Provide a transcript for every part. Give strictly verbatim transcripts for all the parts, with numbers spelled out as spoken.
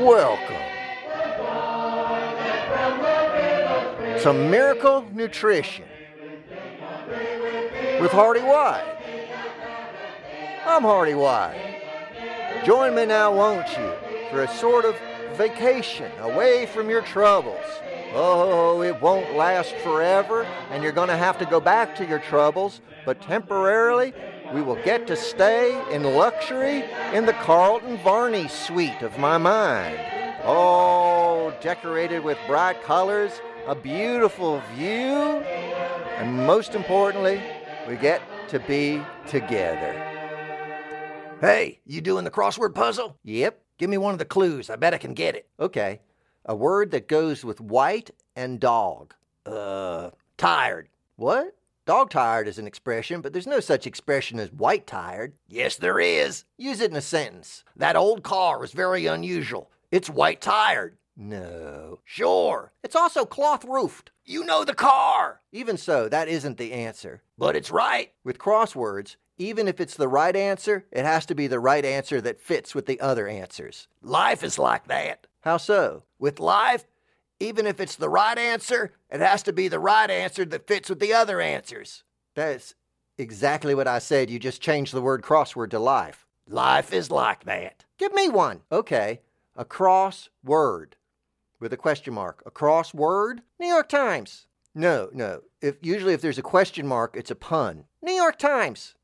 Welcome to Miracle Nutrition with Hardy White. I'm Hardy White. Join me now, won't you, for a sort of vacation away from your troubles. Oh, it won't last forever, and you're going to have to go back to your troubles, but temporarily, we will get to stay in luxury in the Carlton Varney suite of my mind. Oh, decorated with bright colors, a beautiful view, and most importantly, we get to be together. Hey, you doing the crossword puzzle? Yep. Give me one of the clues. I bet I can get it. Okay. A word that goes with white and dog. Uh, tired. What? Dog-tired is an expression, but there's no such expression as white-tired. Yes, there is. Use it in a sentence. That old car was very unusual. It's white-tired. No. Sure. It's also cloth-roofed. You know the car. Even so, that isn't the answer. But it's right. With crosswords, even if it's the right answer, it has to be the right answer that fits with the other answers. Life is like that. How so? With life, even if it's the right answer, it has to be the right answer that fits with the other answers. That's exactly what I said. You just changed the word crossword to life. Life is like that. Give me one. Okay. A crossword with a question mark. A crossword? New York Times. No, no. If usually if there's a question mark, it's a pun. New York Times.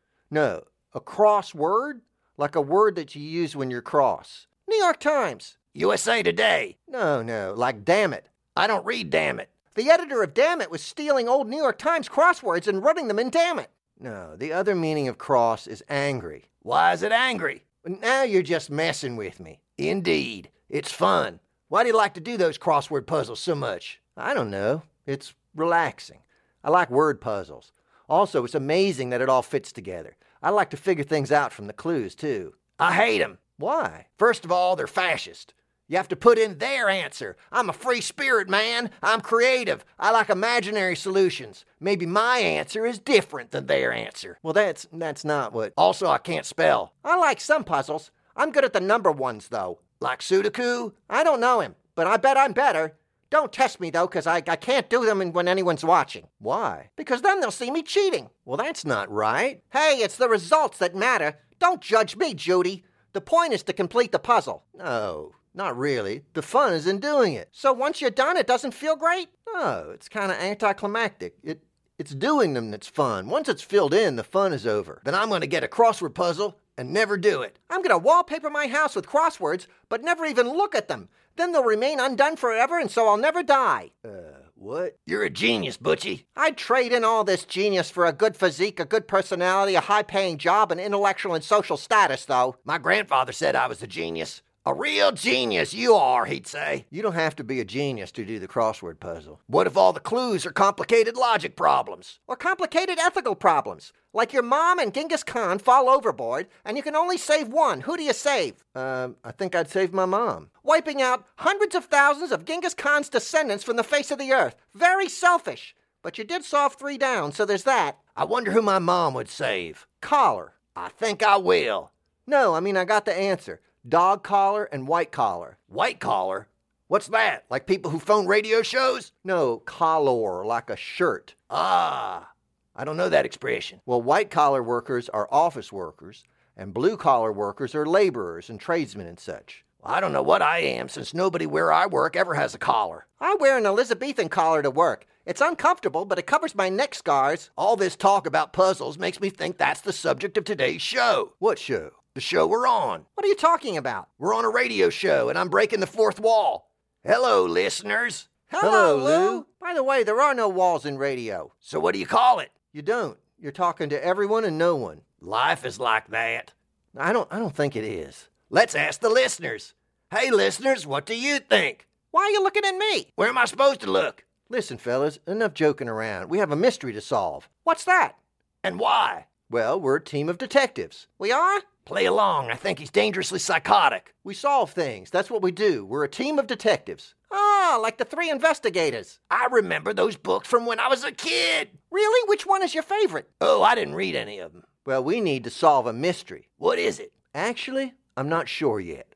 No. A crossword? Like a word that you use when you're cross. New York Times. U S A Today. No, no, like damn it. I don't read damn it. The editor of Damn It was stealing old New York Times crosswords and running them in Damn It. No, the other meaning of cross is angry. Why is it angry? Now you're just messing with me. Indeed. It's fun. Why do you like to do those crossword puzzles so much? I don't know. It's relaxing. I like word puzzles. Also, it's amazing that it all fits together. I like to figure things out from the clues, too. I hate them. Why? First of all, they're fascist. You have to put in their answer. I'm a free spirit, man. I'm creative. I like imaginary solutions. Maybe my answer is different than their answer. Well, that's that's not what... Also, I can't spell. I like some puzzles. I'm good at the number ones, though. Like Sudoku? I don't know him, but I bet I'm better. Don't test me, though, because I, I can't do them when anyone's watching. Why? Because then they'll see me cheating. Well, that's not right. Hey, it's the results that matter. Don't judge me, Judy. The point is to complete the puzzle. No, not really. The fun is in doing it. So once you're done, it doesn't feel great? No, it's kind of anticlimactic. It It's doing them that's fun. Once it's filled in, the fun is over. Then I'm going to get a crossword puzzle and never do it. I'm going to wallpaper my house with crosswords, but never even look at them. Then they'll remain undone forever, and so I'll never die. Uh, what? You're a genius, Butchie. I'd trade in all this genius for a good physique, a good personality, a high-paying job, and intellectual and social status, though. My grandfather said I was a genius. A real genius you are, he'd say. You don't have to be a genius to do the crossword puzzle. What if all the clues are complicated logic problems? Or complicated ethical problems? Like your mom and Genghis Khan fall overboard, and you can only save one. Who do you save? Um, I think I'd save my mom. Wiping out hundreds of thousands of Genghis Khan's descendants from the face of the earth. Very selfish. But you did solve three down, so there's that. I wonder who my mom would save. Collar. I think I will. No, I mean, I got the answer. Dog collar and white collar. White collar? What's that? Like people who phone radio shows? No, collar, like a shirt. Ah, I don't know that expression. Well, white collar workers are office workers, and blue collar workers are laborers and tradesmen and such. Well, I don't know what I am, since nobody where I work ever has a collar. I wear an Elizabethan collar to work. It's uncomfortable, but it covers my neck scars. All this talk about puzzles makes me think that's the subject of today's show. What show? The show we're on. What are you talking about? We're on a radio show, and I'm breaking the fourth wall. Hello, listeners. Hello, Lou. By the way, there are no walls in radio. So what do you call it? You don't. You're talking to everyone and no one. Life is like that. I don't I don't think it is. Let's ask the listeners. Hey, listeners, what do you think? Why are you looking at me? Where am I supposed to look? Listen, fellas, enough joking around. We have a mystery to solve. What's that? And why? Well, we're a team of detectives. We are? Play along. I think he's dangerously psychotic. We solve things. That's what we do. We're a team of detectives. Ah, like the Three Investigators. I remember those books from when I was a kid. Really? Which one is your favorite? Oh, I didn't read any of them. Well, we need to solve a mystery. What is it? Actually, I'm not sure yet.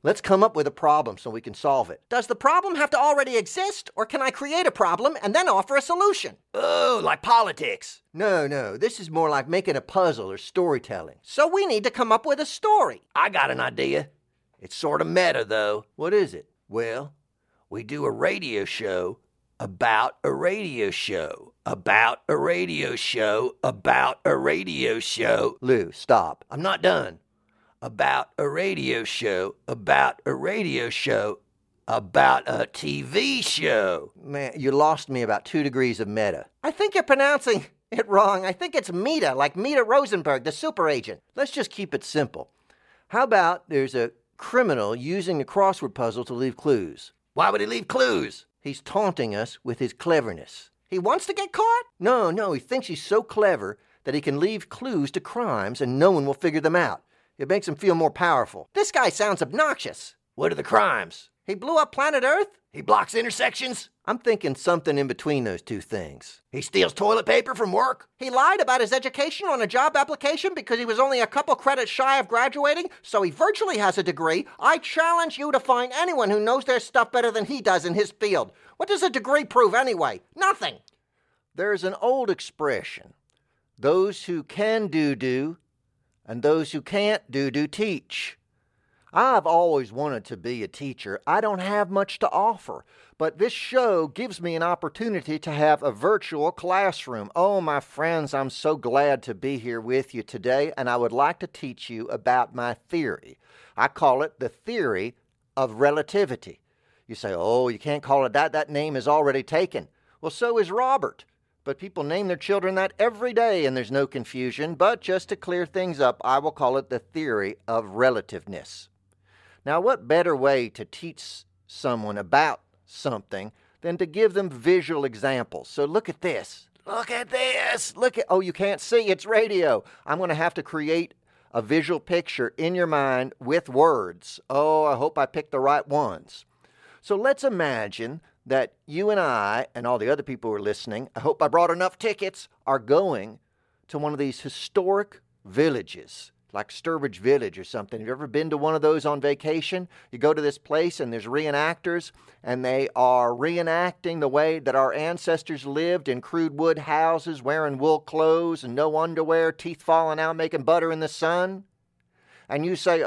Let's come up with a problem so we can solve it. Does the problem have to already exist, or can I create a problem and then offer a solution? Oh, like politics. No, no, this is more like making a puzzle or storytelling. So we need to come up with a story. I got an idea. It's sort of meta, though. What is it? Well, we do a radio show about a radio show, about a radio show, about a radio show. Lou, stop. I'm not done. About a radio show, about a radio show, about a T V show. Man, you lost me about two degrees of meta. I think you're pronouncing it wrong. I think it's Meta, like Meta Rosenberg, the super agent. Let's just keep it simple. How about there's a criminal using the crossword puzzle to leave clues? Why would he leave clues? He's taunting us with his cleverness. He wants to get caught? No, no, he thinks he's so clever that he can leave clues to crimes and no one will figure them out. It makes him feel more powerful. This guy sounds obnoxious. What are the crimes? He blew up planet Earth? He blocks intersections? I'm thinking something in between those two things. He steals toilet paper from work? He lied about his education on a job application because he was only a couple credits shy of graduating, so he virtually has a degree. I challenge you to find anyone who knows their stuff better than he does in his field. What does a degree prove anyway? Nothing. There's an old expression. Those who can do, do, and those who can't do, do teach. I've always wanted to be a teacher. I don't have much to offer, but this show gives me an opportunity to have a virtual classroom. Oh, my friends, I'm so glad to be here with you today, and I would like to teach you about my theory. I call it the theory of relativity. You say, oh, you can't call it that. That name is already taken. Well, so is Robert. But people name their children that every day, and there's no confusion. But just to clear things up, I will call it the theory of relativeness. Now, what better way to teach someone about something than to give them visual examples? So look at this. Look at this. Look at, oh, you can't see, it's radio. I'm going to have to create a visual picture in your mind with words. Oh, I hope I picked the right ones. So let's imagine that you and I and all the other people who are listening, I hope I brought enough tickets, are going to one of these historic villages, like Sturbridge Village or something. Have you ever been to one of those on vacation? You go to this place and there's reenactors, and they are reenacting the way that our ancestors lived in crude wood houses, wearing wool clothes and no underwear, teeth falling out, making butter in the sun. And you say,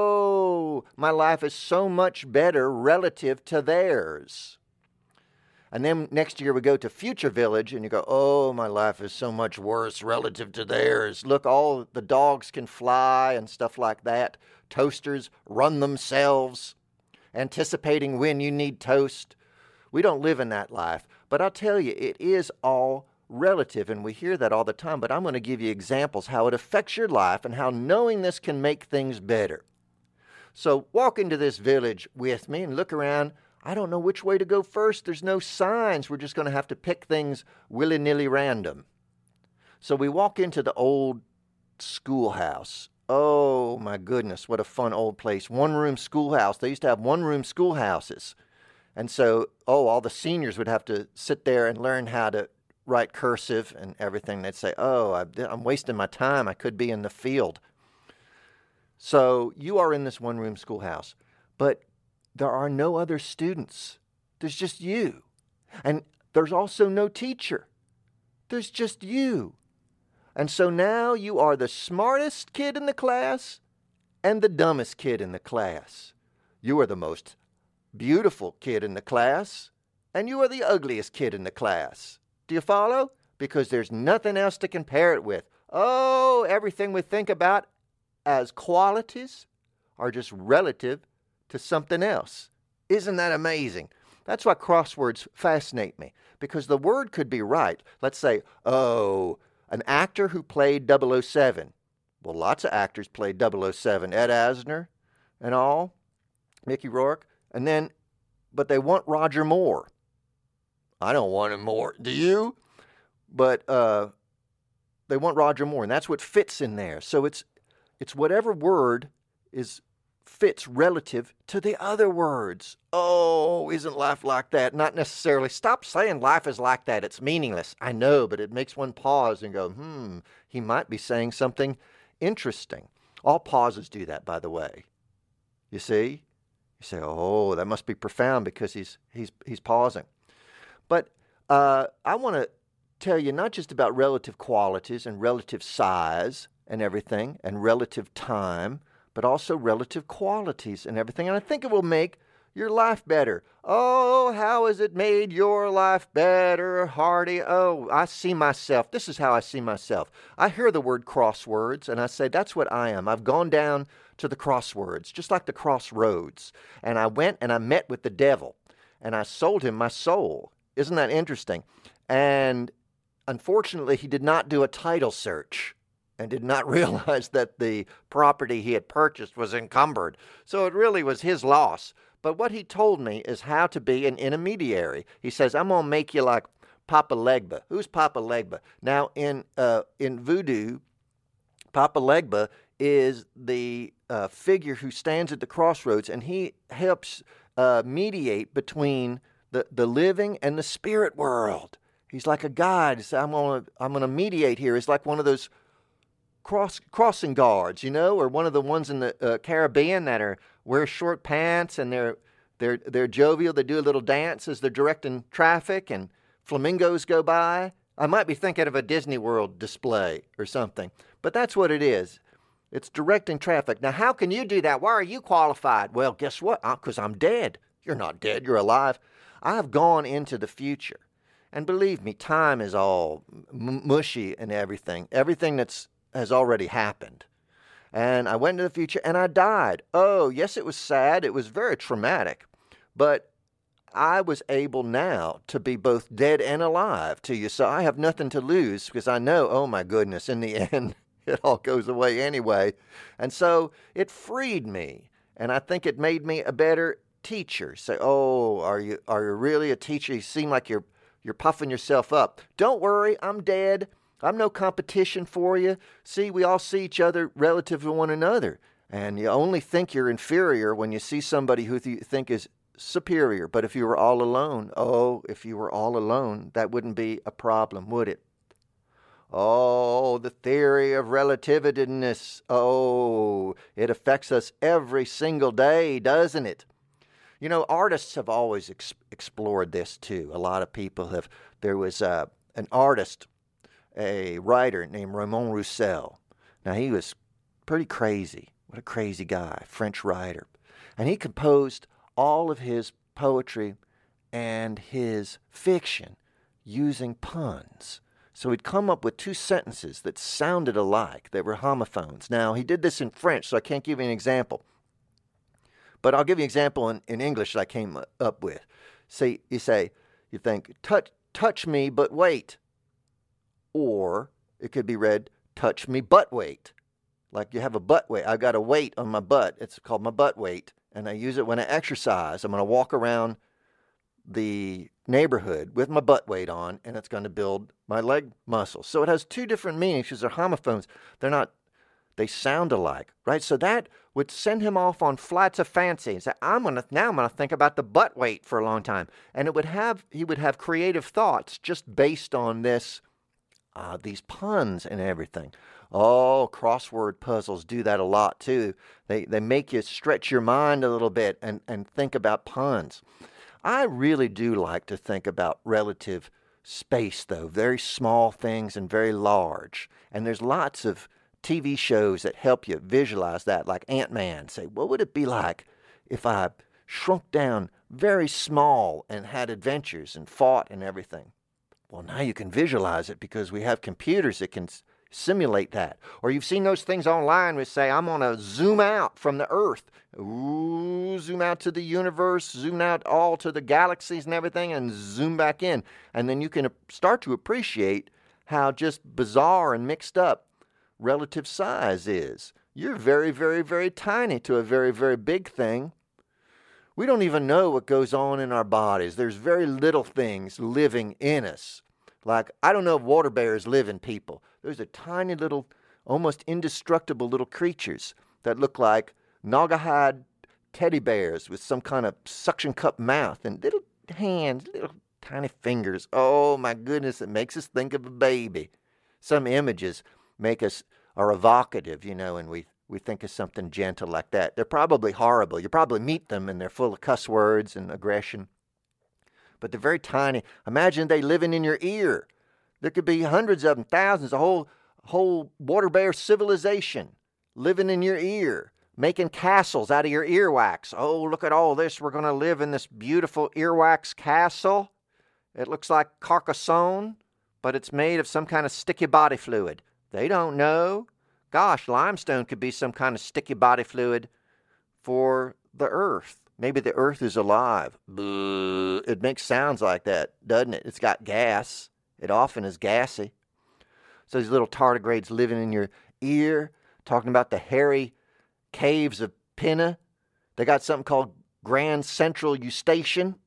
oh, my life is so much better relative to theirs. And then next year we go to Future Village and you go, oh, my life is so much worse relative to theirs. Look, all the dogs can fly and stuff like that. Toasters run themselves, anticipating when you need toast. We don't live in that life. But I'll tell you, it is all relative, and we hear that all the time. But I'm going to give you examples how it affects your life and how knowing this can make things better. So walk into this village with me and look around. I don't know which way to go first. There's no signs. We're just going to have to pick things willy-nilly random. So we walk into the old schoolhouse. Oh, my goodness, what a fun old place. One-room schoolhouse. They used to have one-room schoolhouses. And so, oh, all the seniors would have to sit there and learn how to write cursive and everything. They'd say, oh, I'm wasting my time. I could be in the field. So you are in this one-room schoolhouse. But there are no other students. There's just you. And there's also no teacher. There's just you. And so now you are the smartest kid in the class and the dumbest kid in the class. You are the most beautiful kid in the class and you are the ugliest kid in the class. Do you follow? Because there's nothing else to compare it with. Oh, everything we think about as qualities are just relative to something else. Isn't that amazing? That's why crosswords fascinate me, because the word could be right. Let's say, oh, an actor who played double oh seven. Well, lots of actors played double oh seven. Ed Asner and all, Mickey Rourke. And then, but they want Roger Moore. I don't want him more. Do you? But uh, they want Roger Moore, and that's what fits in there. So it's it's whatever word is fits relative to the other words. Oh, isn't life like that? Not necessarily. Stop saying life is like that. It's meaningless. I know, but it makes one pause and go, hmm, he might be saying something interesting. All pauses do that, by the way. You see? You say, oh, that must be profound because he's he's he's pausing. But uh, I want to tell you not just about relative qualities and relative size and everything and relative time, but also relative qualities and everything. And I think it will make your life better. Oh, how has it made your life better, Hardy? Oh, I see myself. This is how I see myself. I hear the word crosswords, and I say, that's what I am. I've gone down to the crosswords, just like the crossroads. And I went and I met with the devil, and I sold him my soul. Isn't that interesting? And unfortunately, he did not do a title search and did not realize that the property he had purchased was encumbered. So it really was his loss. But what he told me is how to be an intermediary. He says, I'm going to make you like Papa Legba. Who's Papa Legba? Now, in uh, in voodoo, Papa Legba is the uh, figure who stands at the crossroads, and he helps uh, mediate between the, the living and the spirit world. He's like a guide. He says, I'm going to I'm going to mediate here. He's like one of those cross crossing guards, you know, or one of the ones in the uh, Caribbean that are wear short pants and they're they're they're jovial. They do a little dance as they're directing traffic and flamingos go by. I might be thinking of a Disney World display or something, but that's what it is. It's directing traffic. Now, how can you do that? Why are you qualified? Well, guess what? Because I'm dead. You're not dead. You're alive. I have gone into the future, and believe me, time is all m- mushy and everything. Everything that's has already happened. And I went into the future and I died. Oh, yes, it was sad. It was very traumatic. But I was able now to be both dead and alive to you. So I have nothing to lose because I know, oh my goodness, in the end, it all goes away anyway. And so it freed me. And I think it made me a better teacher. Say, oh, are you are you really a teacher? You seem like you're you're puffing yourself up. Don't worry, I'm dead. I'm no competition for you. See, we all see each other relative to one another. And you only think you're inferior when you see somebody who you think is superior. But if you were all alone, oh, if you were all alone, that wouldn't be a problem, would it? Oh, the theory of relativityness. Oh, it affects us every single day, doesn't it? You know, artists have always ex- explored this too. A lot of people have. There was uh, an artist, a writer named Raymond Roussel. Now, he was pretty crazy. What a crazy guy, French writer. And he composed all of his poetry and his fiction using puns. So he'd come up with two sentences that sounded alike. They were homophones. Now, he did this in French, so I can't give you an example. But I'll give you an example in, in English that I came up with. See, you say, you think, touch, touch me, but wait. Or it could be read, touch me, but wait. Like you have a butt weight. I've got a weight on my butt. It's called my butt weight. And I use it when I exercise. I'm going to walk around the neighborhood with my butt weight on, and it's going to build my leg muscles. So it has two different meanings because they're homophones. They're not, they sound alike, right? So that would send him off on flights of fancy and say, I'm going to, now I'm going to think about the butt weight for a long time. And it would have, he would have creative thoughts just based on this, uh, these puns and everything. Oh, crossword puzzles do that a lot too. They they make you stretch your mind a little bit and, and think about puns. I really do like to think about relative space, though. Very small things and very large. And there's lots of T V shows that help you visualize that, like Ant-Man. Say, what would it be like if I shrunk down very small and had adventures and fought and everything? Well, now you can visualize it because we have computers that can simulate that. Or you've seen those things online which say, I'm going to zoom out from the earth. Ooh, zoom out to the universe, zoom out all to the galaxies and everything, and zoom back in. And then you can start to appreciate how just bizarre and mixed up relative size is. You're very, very, very tiny to a very, very big thing. We don't even know what goes on in our bodies. There's very little things living in us. Like, I don't know if water bears live in people. Those are tiny little, almost indestructible little creatures that look like naugahyde teddy bears with some kind of suction cup mouth and little hands, little tiny fingers. Oh my goodness, it makes us think of a baby. Some images make us, are evocative, you know, and we, we think of something gentle like that. They're probably horrible. You probably meet them and they're full of cuss words and aggression. But they're very tiny. Imagine they living in your ear. There could be hundreds of them, thousands, a whole, whole water bear civilization living in your ear, making castles out of your earwax. Oh, look at all this. We're going to live in this beautiful earwax castle. It looks like Carcassonne, but it's made of some kind of sticky body fluid. They don't know. Gosh, limestone could be some kind of sticky body fluid for the earth. Maybe the earth is alive. Boo. It makes sounds like that, doesn't it? It's got gas. It often is gassy. So these little tardigrades living in your ear, talking about the hairy caves of Pinna. They got something called Grand Central Eustachian.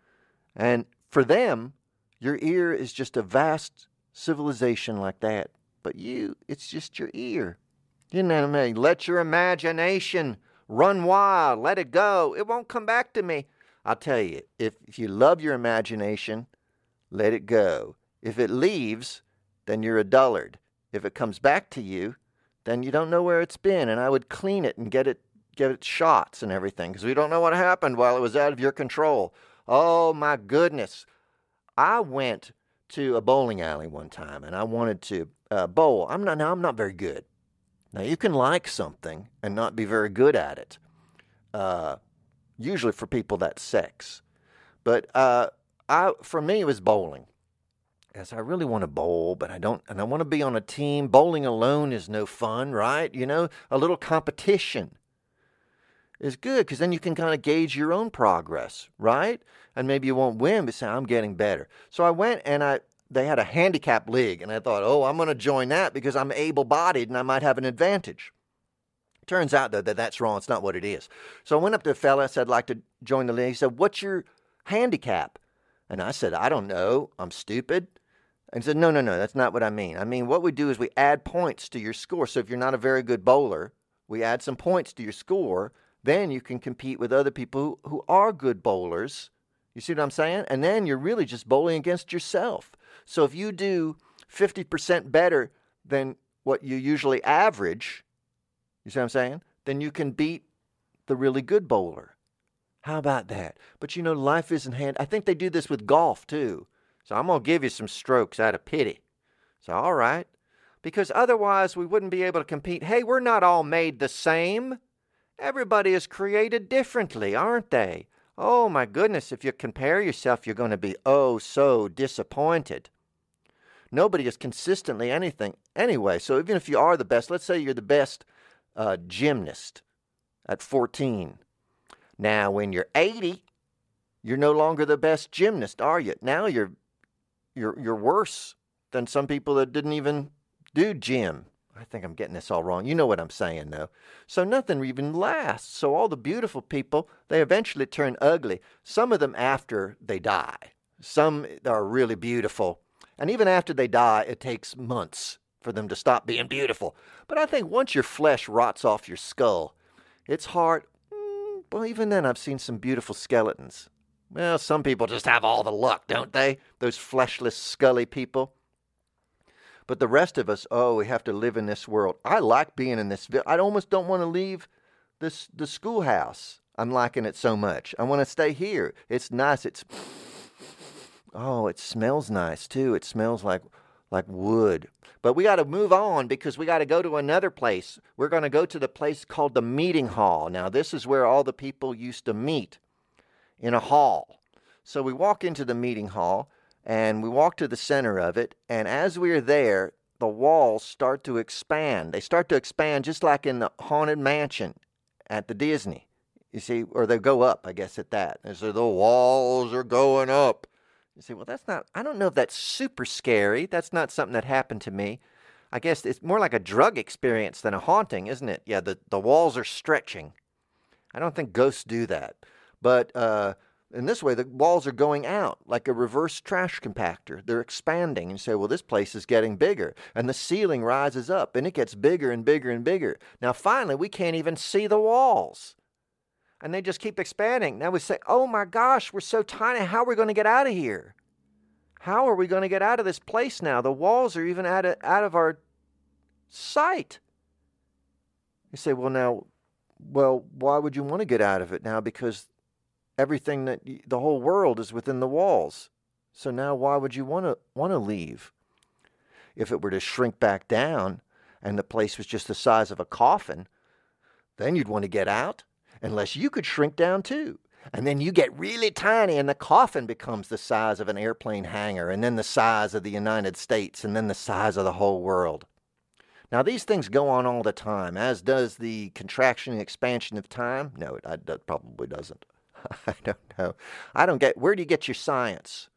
And for them, your ear is just a vast civilization like that. But you, it's just your ear. You know what I mean? Let your imagination run wild. Let it go. It won't come back to me. I'll tell you, if, if you love your imagination, let it go. If it leaves, then you're a dullard. If it comes back to you, then you don't know where it's been. And I would clean it and get it, give it shots and everything, because we don't know what happened while it was out of your control. Oh, my goodness. I went to a bowling alley one time, and I wanted to uh, bowl. I'm not, now, I'm not very good. Now, you can like something and not be very good at it, uh, usually for people that's sex. But uh, I, for me, it was bowling. Yes, I really want to bowl, but I don't, and I want to be on a team. Bowling alone is no fun, right? You know, a little competition is good, because then you can kind of gauge your own progress, right? And maybe you won't win, but say, I'm getting better. So I went and I, they had a handicap league, and I thought, oh, I'm going to join that because I'm able-bodied and I might have an advantage. Turns out, though, that that's wrong. It's not what it is. So I went up to a fella, I said, I'd like to join the league. He said, what's your handicap? And I said, I don't know. I'm stupid. And he said, no, no, no, that's not what I mean. I mean, what we do is we add points to your score. So if you're not a very good bowler, we add some points to your score. Then you can compete with other people who, who are good bowlers. You see what I'm saying? And then you're really just bowling against yourself. So if you do fifty percent better than what you usually average, you see what I'm saying? Then you can beat the really good bowler. How about that? But you know, life isn't hand. I think they do this with golf too. So I'm going to give you some strokes out of pity. So, all right. Because otherwise we wouldn't be able to compete. Hey, we're not all made the same. Everybody is created differently, aren't they? Oh, my goodness, if you compare yourself, you're going to be oh so disappointed. Nobody is consistently anything anyway. So even if you are the best, let's say you're the best uh, gymnast at fourteen. Now, when you're eighty, you're no longer the best gymnast, are you? Now you're you're you're worse than some people that didn't even do gym. I think I'm getting this all wrong. You know what I'm saying, though. So nothing even lasts. So all the beautiful people, they eventually turn ugly. Some of them after they die. Some are really beautiful. And even after they die, it takes months for them to stop being beautiful. But I think once your flesh rots off your skull, it's hard. Mm, well, even then, I've seen some beautiful skeletons. Well, some people just have all the luck, don't they? Those fleshless, scully people. But the rest of us, oh, we have to live in this world. I like being in this. I almost don't want to leave this the schoolhouse. I'm liking it so much. I want to stay here. It's nice. It's, oh, it smells nice, too. It smells like, like wood. But we got to move on because we got to go to another place. We're going to go to the place called the meeting hall. Now, this is where all the people used to meet, in a hall. So we walk into the meeting hall. And we walk to the center of it, and as we're there, the walls start to expand. They start to expand just like in the Haunted Mansion at the Disney. You see, or they go up, I guess, at that. And so the walls are going up. You see, well, that's not, I don't know if that's super scary. That's not something that happened to me. I guess it's more like a drug experience than a haunting, isn't it? Yeah, the, the walls are stretching. I don't think ghosts do that. But, uh, in this way, the walls are going out like a reverse trash compactor. They're expanding. And you say, well, this place is getting bigger. And the ceiling rises up, and it gets bigger and bigger and bigger. Now, finally, we can't even see the walls. And they just keep expanding. Now we say, oh, my gosh, we're so tiny. How are we going to get out of here? How are we going to get out of this place now? The walls are even out of, out of our sight. You say, well, now, well, why would you want to get out of it now? Because everything that y- the whole world is within the walls. So now why would you want to want to leave? If it were to shrink back down and the place was just the size of a coffin, then you'd want to get out, unless you could shrink down too. And then you get really tiny and the coffin becomes the size of an airplane hangar, and then the size of the United States, and then the size of the whole world. Now, these things go on all the time, as does the contraction and expansion of time. No, it, it probably doesn't. I don't know. I don't get, where do you get your science,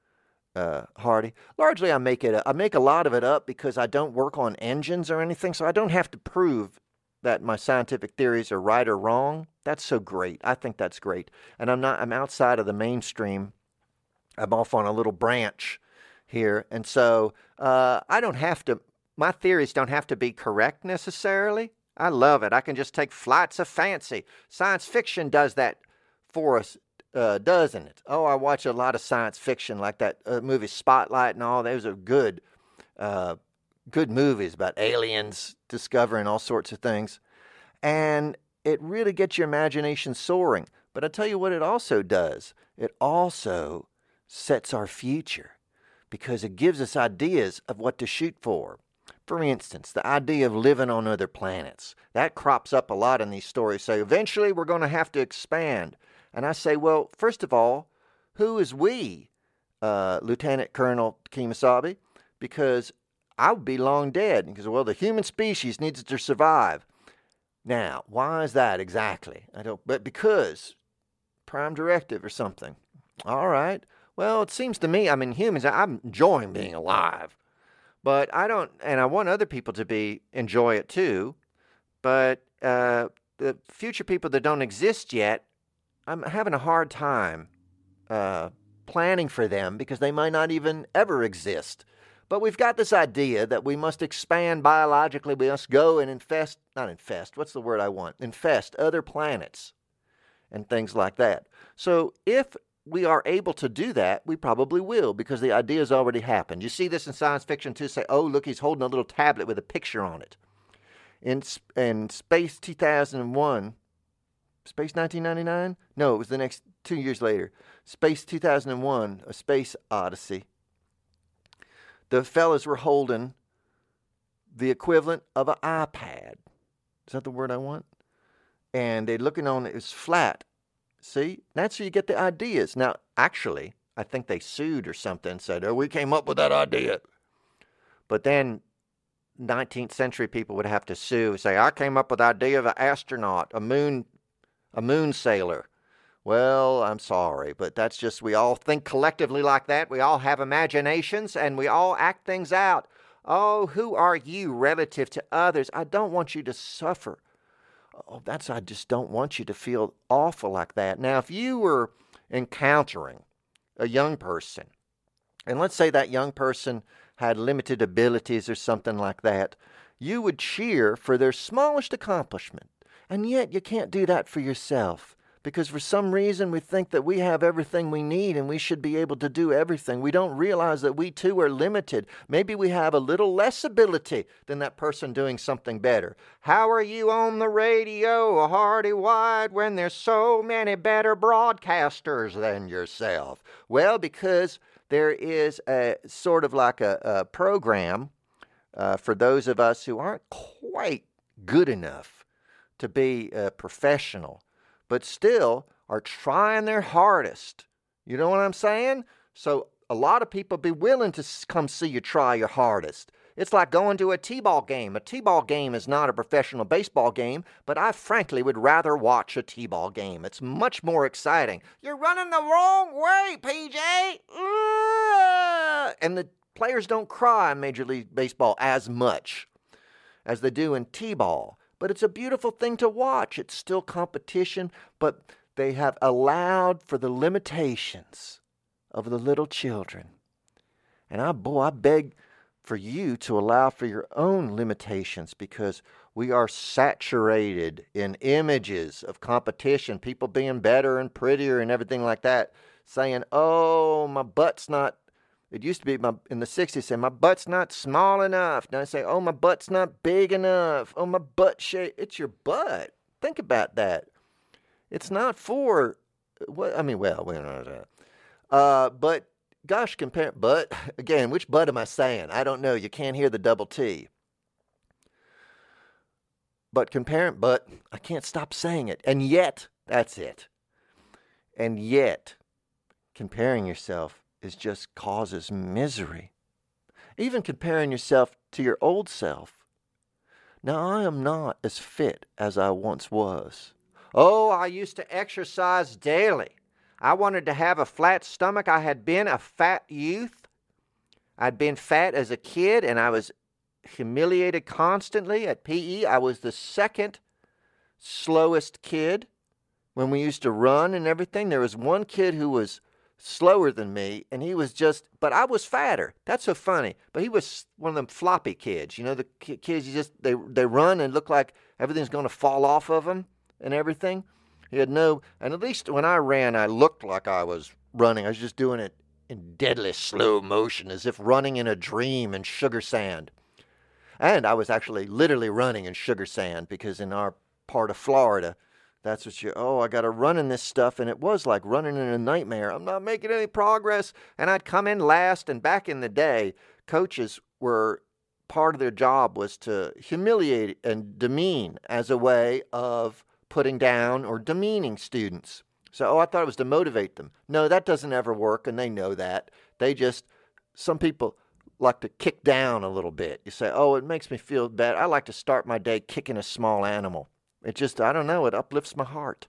uh, Hardy? Largely, I make it. I make a lot of it up because I don't work on engines or anything, so I don't have to prove that my scientific theories are right or wrong. That's so great. I think that's great. And I'm not. I'm outside of the mainstream. I'm off on a little branch here, and so uh, I don't have to. My theories don't have to be correct necessarily. I love it. I can just take flights of fancy. Science fiction does that for us, uh, doesn't it? Oh, I watch a lot of science fiction, like that uh, movie Spotlight and all. Those are good, uh, good movies about aliens discovering all sorts of things. And it really gets your imagination soaring. But I tell you what it also does. It also sets our future because it gives us ideas of what to shoot for. For instance, the idea of living on other planets. That crops up a lot in these stories. Say, eventually we're going to have to expand. And I say, well, first of all, who is we, uh, Lieutenant Colonel Kemosabe? Because I would be long dead. Because, well, the human species needs to survive. Now, why is that exactly? I don't, but because prime directive or something. All right. Well, it seems to me, I mean, humans, I'm enjoying being alive. But I don't, and I want other people to be enjoy it too. But uh, the future people that don't exist yet, I'm having a hard time uh, planning for them because they might not even ever exist. But we've got this idea that we must expand biologically. We must go and infest, not infest, what's the word I want? Infest other planets and things like that. So if we are able to do that, we probably will, because the idea has already happened. You see this in science fiction too. Say, oh, look, he's holding a little tablet with a picture on it. In, in Space two thousand one, Space nineteen ninety-nine? No, it was the next two years later. Space two thousand one, A Space Odyssey. The fellas were holding the equivalent of an iPad. Is that the word I want? And they're looking on it, it was flat. See, that's how you get the ideas. Now, actually, I think they sued or something and said, oh, we came up with that idea. But then nineteenth century people would have to sue and say, I came up with the idea of an astronaut, a moon, a moon sailor. Well, I'm sorry, but that's just, we all think collectively like that. We all have imaginations and we all act things out. Oh, who are you relative to others? I don't want you to suffer. Oh, that's, I just don't want you to feel awful like that. Now, if you were encountering a young person, and let's say that young person had limited abilities or something like that, you would cheer for their smallest accomplishment. And yet you can't do that for yourself. Because for some reason we think that we have everything we need and we should be able to do everything. We don't realize that we too are limited. Maybe we have a little less ability than that person doing something better. How are you on the radio, Hardy White, when there's so many better broadcasters than yourself? Well, because there is a sort of like a, a program uh, for those of us who aren't quite good enough to be a professional, but still are trying their hardest. You know what I'm saying? So a lot of people be willing to come see you try your hardest. It's like going to a t-ball game. A t-ball game is not a professional baseball game, but I frankly would rather watch a t-ball game. It's much more exciting. You're running the wrong way, P J! Ugh! And the players don't cry in Major League Baseball as much as they do in t-ball. But it's a beautiful thing to watch. It's still competition, but they have allowed for the limitations of the little children. And I, boy, I beg for you to allow for your own limitations, because we are saturated in images of competition, people being better and prettier and everything like that, saying, oh, my butt's not It used to be my in the sixties, say, my butt's not small enough. Now I say, oh, my butt's not big enough. Oh, my butt shape. It's your butt. Think about that. It's not for, what I mean, well, we don't know that. Uh, but, gosh, compare, but, again, which butt am I saying? I don't know. You can't hear the double T. But compare, but, I can't stop saying it. And yet, that's it. And yet, comparing yourself is just causes misery. Even comparing yourself to your old self. Now, I am not as fit as I once was. Oh, I used to exercise daily. I wanted to have a flat stomach. I had been a fat youth. I'd been fat as a kid, and I was humiliated constantly at P E. I was the second slowest kid when we used to run and everything. There was one kid who was slower than me, and he was just, but I was fatter. That's so funny. But he was one of them floppy kids. You know, the kids, you just, they, they run and look like everything's going to fall off of them and everything. He had no, and at least when I ran, I looked like I was running. I was just doing it in deadly slow motion, as if running in a dream in sugar sand. And I was actually literally running in sugar sand, because in our part of Florida, that's what you, oh, I got to run in this stuff. And it was like running in a nightmare. I'm not making any progress. And I'd come in last. And back in the day, coaches were, part of their job was to humiliate and demean as a way of putting down or demeaning students. So, oh, I thought it was to motivate them. No, that doesn't ever work, and they know that. They just, some people like to kick down a little bit. You say, oh, it makes me feel bad. I like to start my day kicking a small animal. It just, I don't know, it uplifts my heart.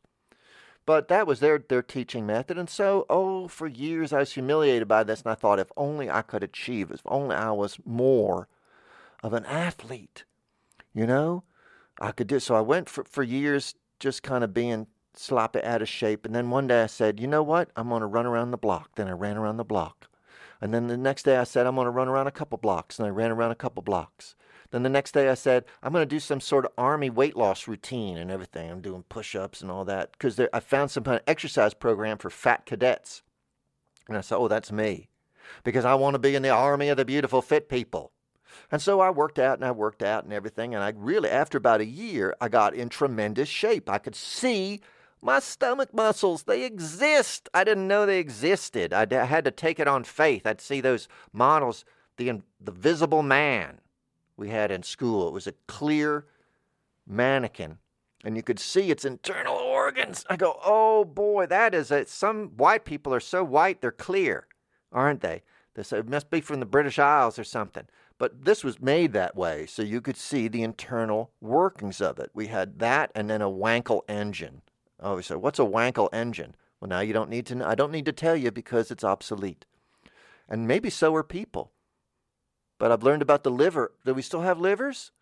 But that was their, their teaching method. And so, oh, for years I was humiliated by this, and I thought, if only I could achieve, if only I was more of an athlete, you know, I could do. So I went for, for years just kind of being sloppy, out of shape. And then one day I said, you know what? I'm going to run around the block. Then I ran around the block. And then the next day I said, I'm going to run around a couple blocks. And I ran around a couple blocks. Then the next day I said, I'm going to do some sort of army weight loss routine and everything. I'm doing push-ups and all that. Because I found some kind of exercise program for fat cadets. And I said, oh, that's me. Because I want to be in the army of the beautiful fit people. And so I worked out and I worked out and everything. And I really, after about a year, I got in tremendous shape. I could see my stomach muscles. They exist. I didn't know they existed. I, I had to take it on faith. I'd see those models, the, the visible man we had in school. It was a clear mannequin. And you could see its internal organs. I go, oh boy, that is it. Some white people are so white, they're clear, aren't they? They say it must be from the British Isles or something. But this was made that way, so you could see the internal workings of it. We had that and then a Wankel engine. Oh, we said, what's a Wankel engine? Well, now you don't need to know. I don't need to tell you because it's obsolete. And maybe so are people. But I've learned about the liver. Do we still have livers?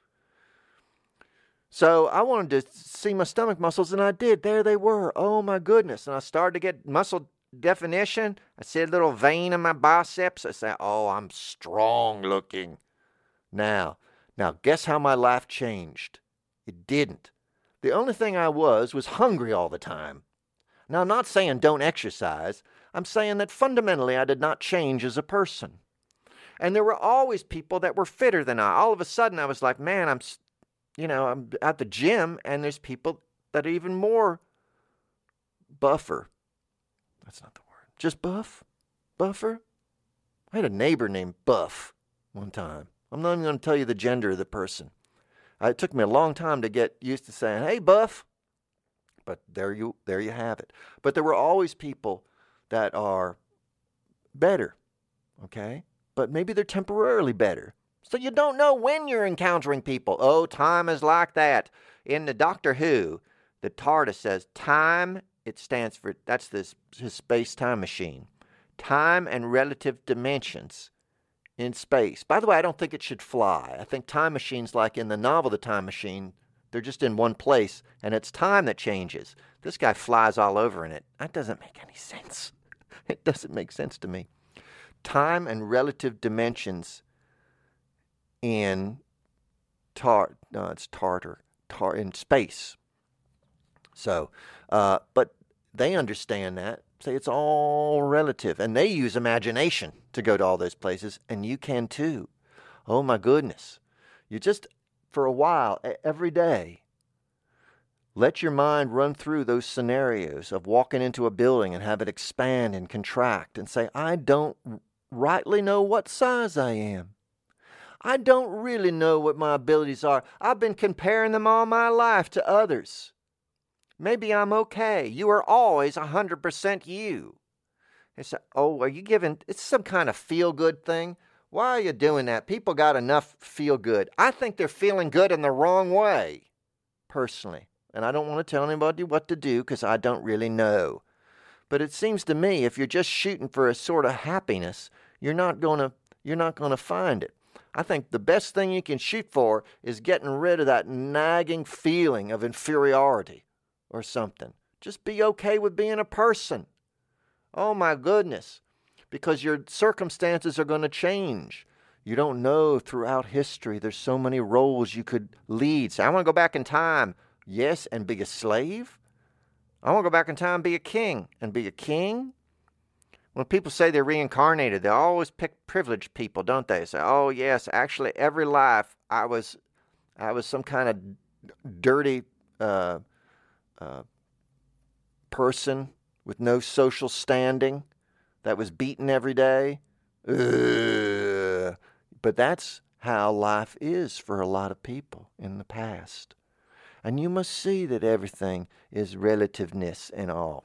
So I wanted to see my stomach muscles, and I did. There they were. Oh, my goodness. And I started to get muscle definition. I see a little vein in my biceps. I said, oh, I'm strong looking. Now, now, guess how my life changed? It didn't. The only thing I was was hungry all the time. Now, I'm not saying don't exercise. I'm saying that fundamentally I did not change as a person. And there were always people that were fitter than I. All of a sudden I was like, man, I'm, you know, I'm at the gym, and there's people that are even more buffer. That's not the word. Just buff? Buffer? I had a neighbor named Buff one time. I'm not even going to tell you the gender of the person. It took me a long time to get used to saying, hey, Buff. But there you there you have it. But there were always people that are better, okay? But maybe they're temporarily better. So you don't know when you're encountering people. Oh, time is like that. In the Doctor Who, the TARDIS says time, it stands for, that's this his space-time machine. Time and relative dimensions in space. By the way, I don't think it should fly. I think time machines, like in the novel The Time Machine, they're just in one place, and it's time that changes. This guy flies all over in it. That doesn't make any sense. It doesn't make sense to me. Time and relative dimensions in tar, no, it's tartar, tar in space. So, uh, but they understand that. say it's all relative. And they use imagination to go to all those places, and you can too. Oh my goodness. You just, for a while, every day, let your mind run through those scenarios of walking into a building and have it expand and contract and say, I don't rightly know what size I am. I don't really know what my abilities are. I've been comparing them all my life to others. Maybe I'm okay. You are always one hundred percent you. It's, oh, are you giving, it's some kind of feel-good thing? Why are you doing that? People got enough feel-good. I think they're feeling good in the wrong way, personally. And I don't want to tell anybody what to do because I don't really know. But it seems to me if you're just shooting for a sort of happiness, you're not going to you're not going to find it. I think the best thing you can shoot for is getting rid of that nagging feeling of inferiority or something. Just be okay with being a person. Oh my goodness. Because your circumstances are going to change. You don't know throughout history there's so many roles you could lead. Say, I want to go back in time. Yes, and be a slave. I want to go back in time and be a king. And be a king? When people say they're reincarnated, they always pick privileged people, don't they? Say, oh yes, actually every life I was I was some kind of dirty uh, uh, person with no social standing that was beaten every day. Ugh. But that's how life is for a lot of people in the past. And you must see that everything is relativeness and all.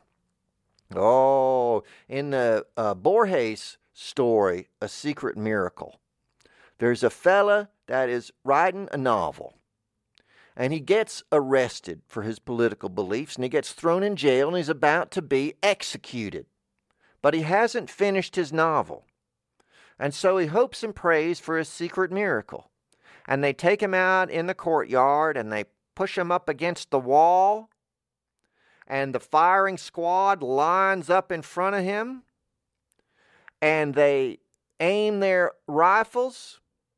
Oh, in the uh, Borges story, A Secret Miracle, there's a fella that is writing a novel. And he gets arrested for his political beliefs, and he gets thrown in jail, and he's about to be executed. But he hasn't finished his novel. And so he hopes and prays for a secret miracle. And they take him out in the courtyard, and they push him up against the wall, and the firing squad lines up in front of him, and they aim their rifles,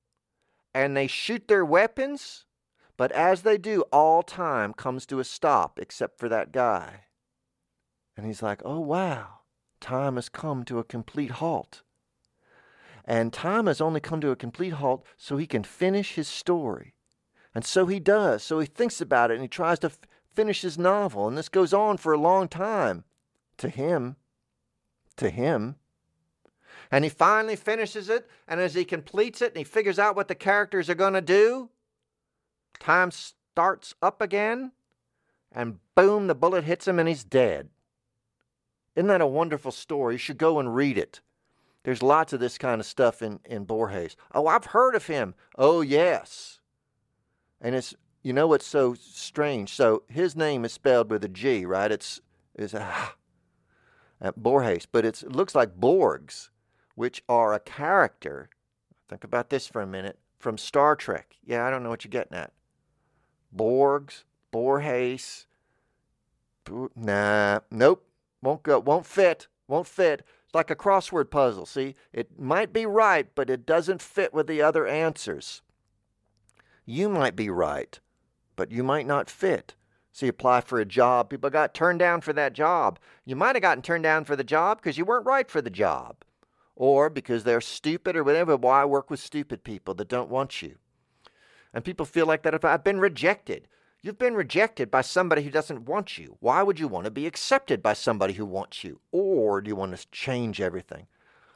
and they shoot their weapons, but as they do, all time comes to a stop except for that guy. And he's like, oh wow, time has come to a complete halt. And time has only come to a complete halt so he can finish his story. And so he does. So he thinks about it and he tries to f- finish his novel. And this goes on for a long time. To him. To him. And he finally finishes it. And as he completes it and he figures out what the characters are going to do, time starts up again. And boom, the bullet hits him and he's dead. Isn't that a wonderful story? You should go and read it. There's lots of this kind of stuff in, in Borges. Oh, I've heard of him. Oh, yes. And it's, you know what's so strange? So his name is spelled with a G, right? It's, it's ah, uh, Borges, but it's, it looks like Borgs, which are a character. Think about this for a minute. From Star Trek. Yeah, I don't know what you're getting at. Borgs, Borges. Bo- nah, nope. Won't go. Won't fit. Won't fit. It's like a crossword puzzle. See, it might be right, but it doesn't fit with the other answers. You might be right, but you might not fit. So you apply for a job. People got turned down for that job. You might have gotten turned down for the job because you weren't right for the job. Or because they're stupid or whatever. Why I work with stupid people that don't want you. And people feel like that. If I've been rejected. You've been rejected by somebody who doesn't want you. Why would you want to be accepted by somebody who wants you? Or do you want to change everything?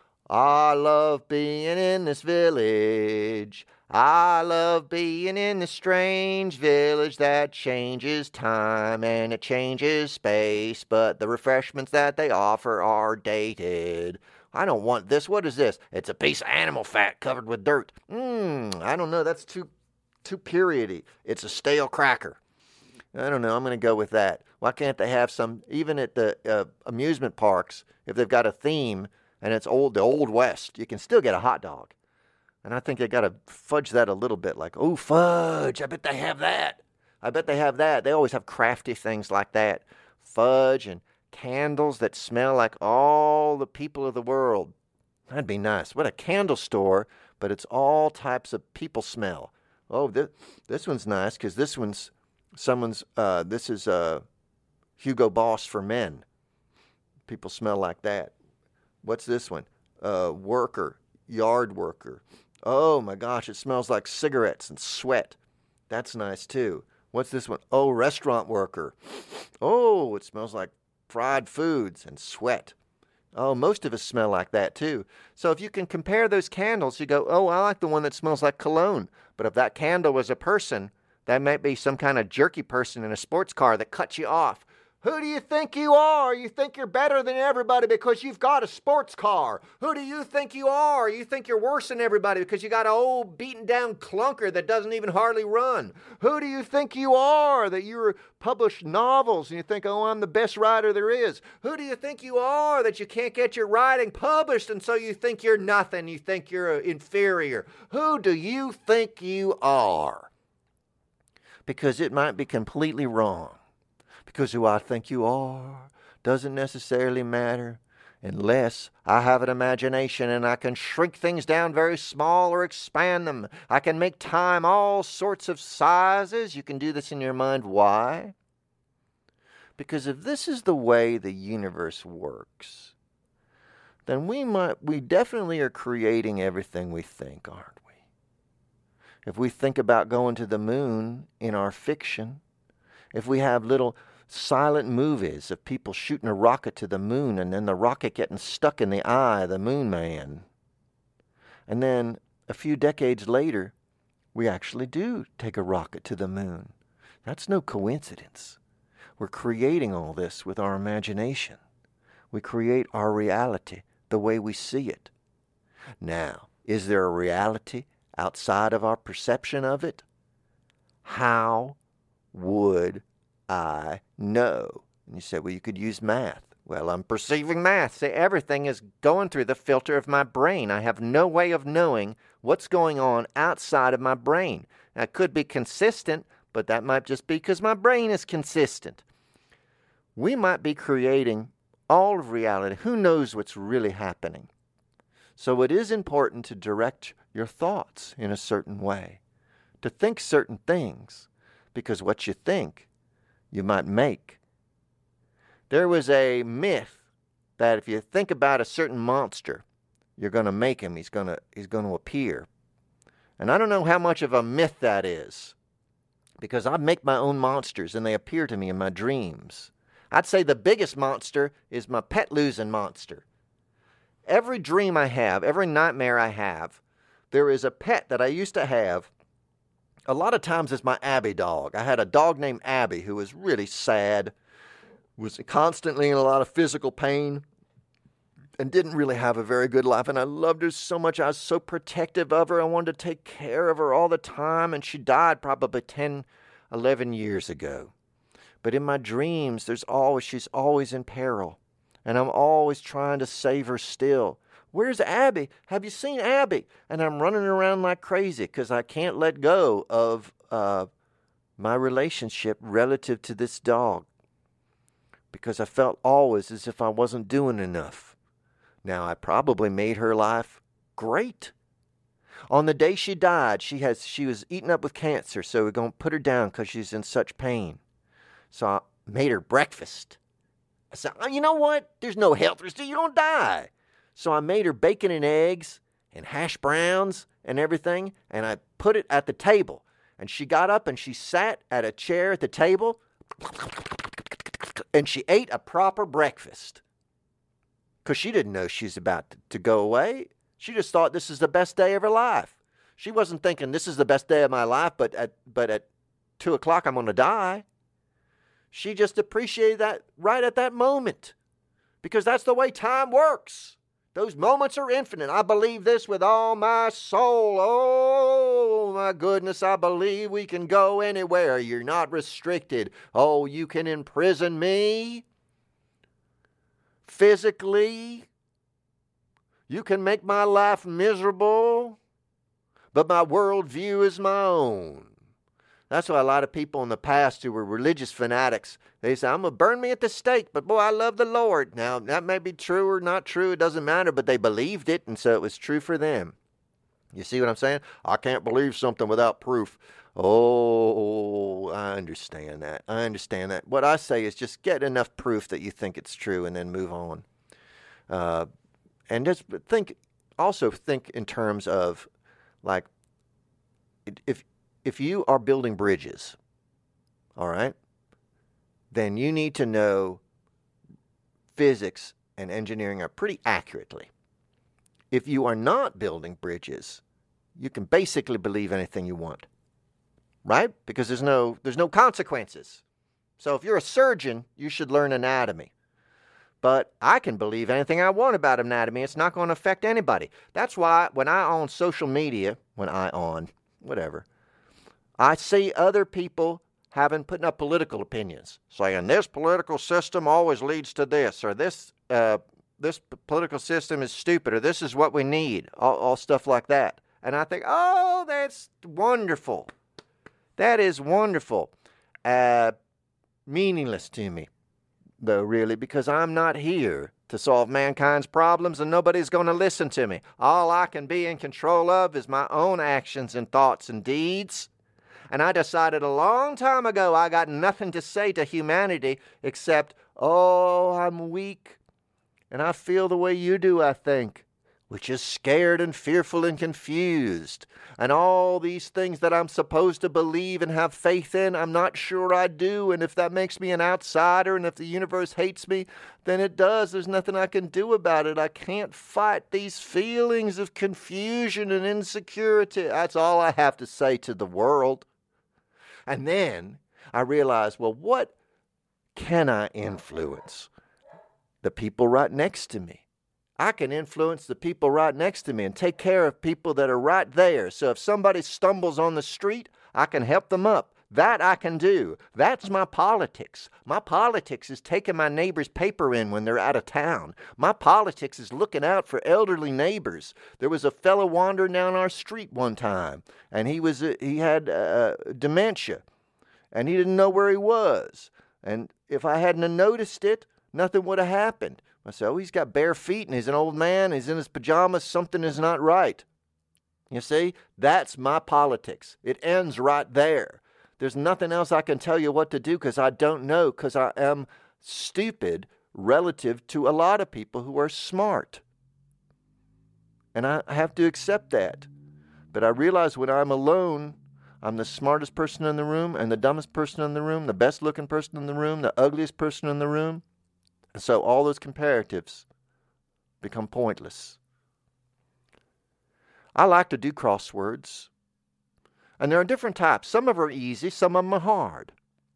I love being in this village. I love being in this strange village that changes time and it changes space, but the refreshments that they offer are dated. I don't want this. What is this? It's a piece of animal fat covered with dirt. Mmm, I don't know. That's too, too periody. It's a stale cracker. I don't know. I'm going to go with that. Why can't they have some, even at the uh, amusement parks, if they've got a theme and it's old, the Old West, you can still get a hot dog. And I think they got to fudge that a little bit. Like, oh, fudge. I bet they have that. I bet they have that. They always have crafty things like that. Fudge and candles that smell like all the people of the world. That'd be nice. What a candle store, but it's all types of people smell. Oh, this, this one's nice because this one's someone's, uh, this is uh, Hugo Boss for men. People smell like that. What's this one? Uh, worker, yard worker. Oh my gosh, it smells like cigarettes and sweat. That's nice too. What's this one? Oh, restaurant worker. Oh, it smells like fried foods and sweat. Oh, most of us smell like that too. So if you can compare those candles, you go, oh, I like the one that smells like cologne. But if that candle was a person, that might be some kind of jerky person in a sports car that cuts you off. Who do you think you are? You think you're better than everybody because you've got a sports car. Who do you think you are? You think you're worse than everybody because you got an old beaten down clunker that doesn't even hardly run. Who do you think you are that you publish novels and you think, oh, I'm the best writer there is? Who do you think you are that you can't get your writing published and so you think you're nothing, you think you're inferior? Who do you think you are? Because it might be completely wrong. Because who I think you are doesn't necessarily matter unless I have an imagination and I can shrink things down very small or expand them. I can make time all sorts of sizes. You can do this in your mind. Why? Because if this is the way the universe works, then we might we definitely are creating everything we think, aren't we? If we think about going to the moon in our fiction, if we have little silent movies of people shooting a rocket to the moon and then the rocket getting stuck in the eye of the moon man. And then a few decades later, we actually do take a rocket to the moon. That's no coincidence. We're creating all this with our imagination. We create our reality the way we see it. Now, is there a reality outside of our perception of it? How would I know? And you said, well, you could use math. Well, I'm perceiving math. See, everything is going through the filter of my brain. I have no way of knowing what's going on outside of my brain. Now, it could be consistent, but that might just be because my brain is consistent. We might be creating all of reality. Who knows what's really happening? So it is important to direct your thoughts in a certain way, to think certain things, because what you think, you might make. There was a myth that if you think about a certain monster, you're going to make him. He's going to he's going to appear. And I don't know how much of a myth that is, because I make my own monsters and they appear to me in my dreams. I'd say the biggest monster is my pet losing monster. Every dream I have, every nightmare I have, there is a pet that I used to have. A lot of times it's my Abby dog. I had a dog named Abby who was really sad, was constantly in a lot of physical pain, and didn't really have a very good life. And I loved her so much. I was so protective of her. I wanted to take care of her all the time. And she died probably ten, eleven years ago. But in my dreams, there's always she's always in peril. And I'm always trying to save her still. Where's Abby? Have you seen Abby? And I'm running around like crazy because I can't let go of uh, my relationship relative to this dog. Because I felt always as if I wasn't doing enough. Now, I probably made her life great. On the day she died, she has she was eaten up with cancer, so we're going to put her down because she's in such pain. So I made her breakfast. I said, oh, you know what? There's no health risk. You're going to die. So I made her bacon and eggs and hash browns and everything, and I put it at the table. And she got up and she sat at a chair at the table, and she ate a proper breakfast. Because she didn't know she was about to, to go away. She just thought this is the best day of her life. She wasn't thinking this is the best day of my life, but at, but at two o'clock I'm going to die. She just appreciated that right at that moment. Because that's the way time works. Those moments are infinite. I believe this with all my soul. Oh, my goodness, I believe we can go anywhere. You're not restricted. Oh, you can imprison me physically. You can make my life miserable, but my worldview is my own. That's why a lot of people in the past who were religious fanatics, they say, I'm going to burn me at the stake, but boy, I love the Lord. Now, that may be true or not true, it doesn't matter, but they believed it, and so it was true for them. You see what I'm saying? I can't believe something without proof. Oh, I understand that. I understand that. What I say is just get enough proof that you think it's true and then move on. Uh, and just think, also think in terms of, like, if if you are building bridges, all right, then you need to know physics and engineering are pretty accurately. If you are not building bridges, you can basically believe anything you want, right? Because there's no there's no consequences. So if you're a surgeon, you should learn anatomy. But I can believe anything I want about anatomy. It's not going to affect anybody. That's why when I on social media, when I on, whatever, I see other people having, putting up political opinions, saying this political system always leads to this, or this uh, this political system is stupid, or this is what we need, all, all stuff like that. And I think, oh, that's wonderful. That is wonderful. Uh, meaningless to me, though, really, because I'm not here to solve mankind's problems, and nobody's going to listen to me. All I can be in control of is my own actions and thoughts and deeds. And I decided a long time ago I got nothing to say to humanity except, oh, I'm weak. And I feel the way you do, I think, which is scared and fearful and confused. And all these things that I'm supposed to believe and have faith in, I'm not sure I do. And if that makes me an outsider, and if the universe hates me, then it does. There's nothing I can do about it. I can't fight these feelings of confusion and insecurity. That's all I have to say to the world. And then I realized, well, what can I influence? The people right next to me. I can influence the people right next to me and take care of people that are right there. So if somebody stumbles on the street, I can help them up. That I can do. That's my politics. My politics is taking my neighbor's paper in when they're out of town. My politics is looking out for elderly neighbors. There was a fellow wandering down our street one time, and he was uh, he had uh, dementia, and he didn't know where he was. And if I hadn't noticed it, nothing would have happened. I said, oh, he's got bare feet and he's an old man. He's in his pajamas. Something is not right. You see, that's my politics. It ends right there. There's nothing else I can tell you what to do because I don't know, because I am stupid relative to a lot of people who are smart. And I have to accept that. But I realize when I'm alone, I'm the smartest person in the room and the dumbest person in the room, the best looking person in the room, the ugliest person in the room. And so all those comparatives become pointless. I like to do crosswords. And there are different types. Some of them are easy, some of them are hard.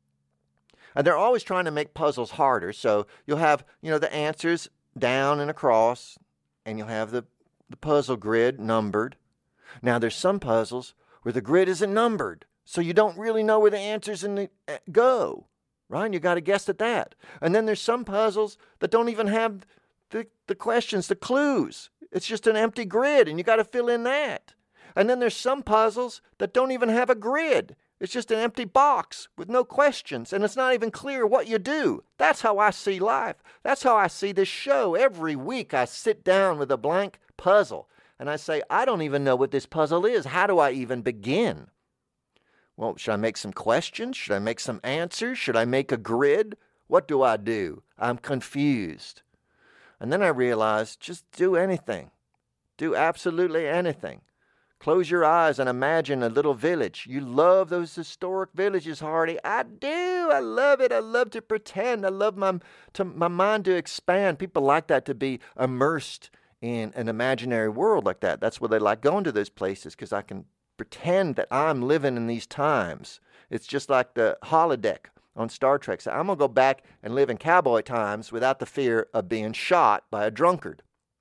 And they're always trying to make puzzles harder. So you'll have, you know, the answers down and across, and you'll have the, the puzzle grid numbered. Now there's some puzzles where the grid isn't numbered, so you don't really know where the answers in the, uh, go. Right? You got to guess at that. And then there's some puzzles that don't even have the, the questions, the clues. It's just an empty grid, and you got to fill in that. And then there's some puzzles that don't even have a grid. It's just an empty box with no questions, and it's not even clear what you do. That's how I see life. That's how I see this show. Every week I sit down with a blank puzzle, and I say, I don't even know what this puzzle is. How do I even begin? Well, should I make some questions? Should I make some answers? Should I make a grid? What do I do? I'm confused. And then I realized, just do anything. Do absolutely anything. Close your eyes and imagine a little village. You love those historic villages, Hardy. I do. I love it. I love to pretend. I love my, to, my mind to expand. People like that, to be immersed in an imaginary world like that. That's why they like going to those places, because I can pretend that I'm living in these times. It's just like the holodeck on Star Trek. So I'm going to go back and live in cowboy times without the fear of being shot by a drunkard.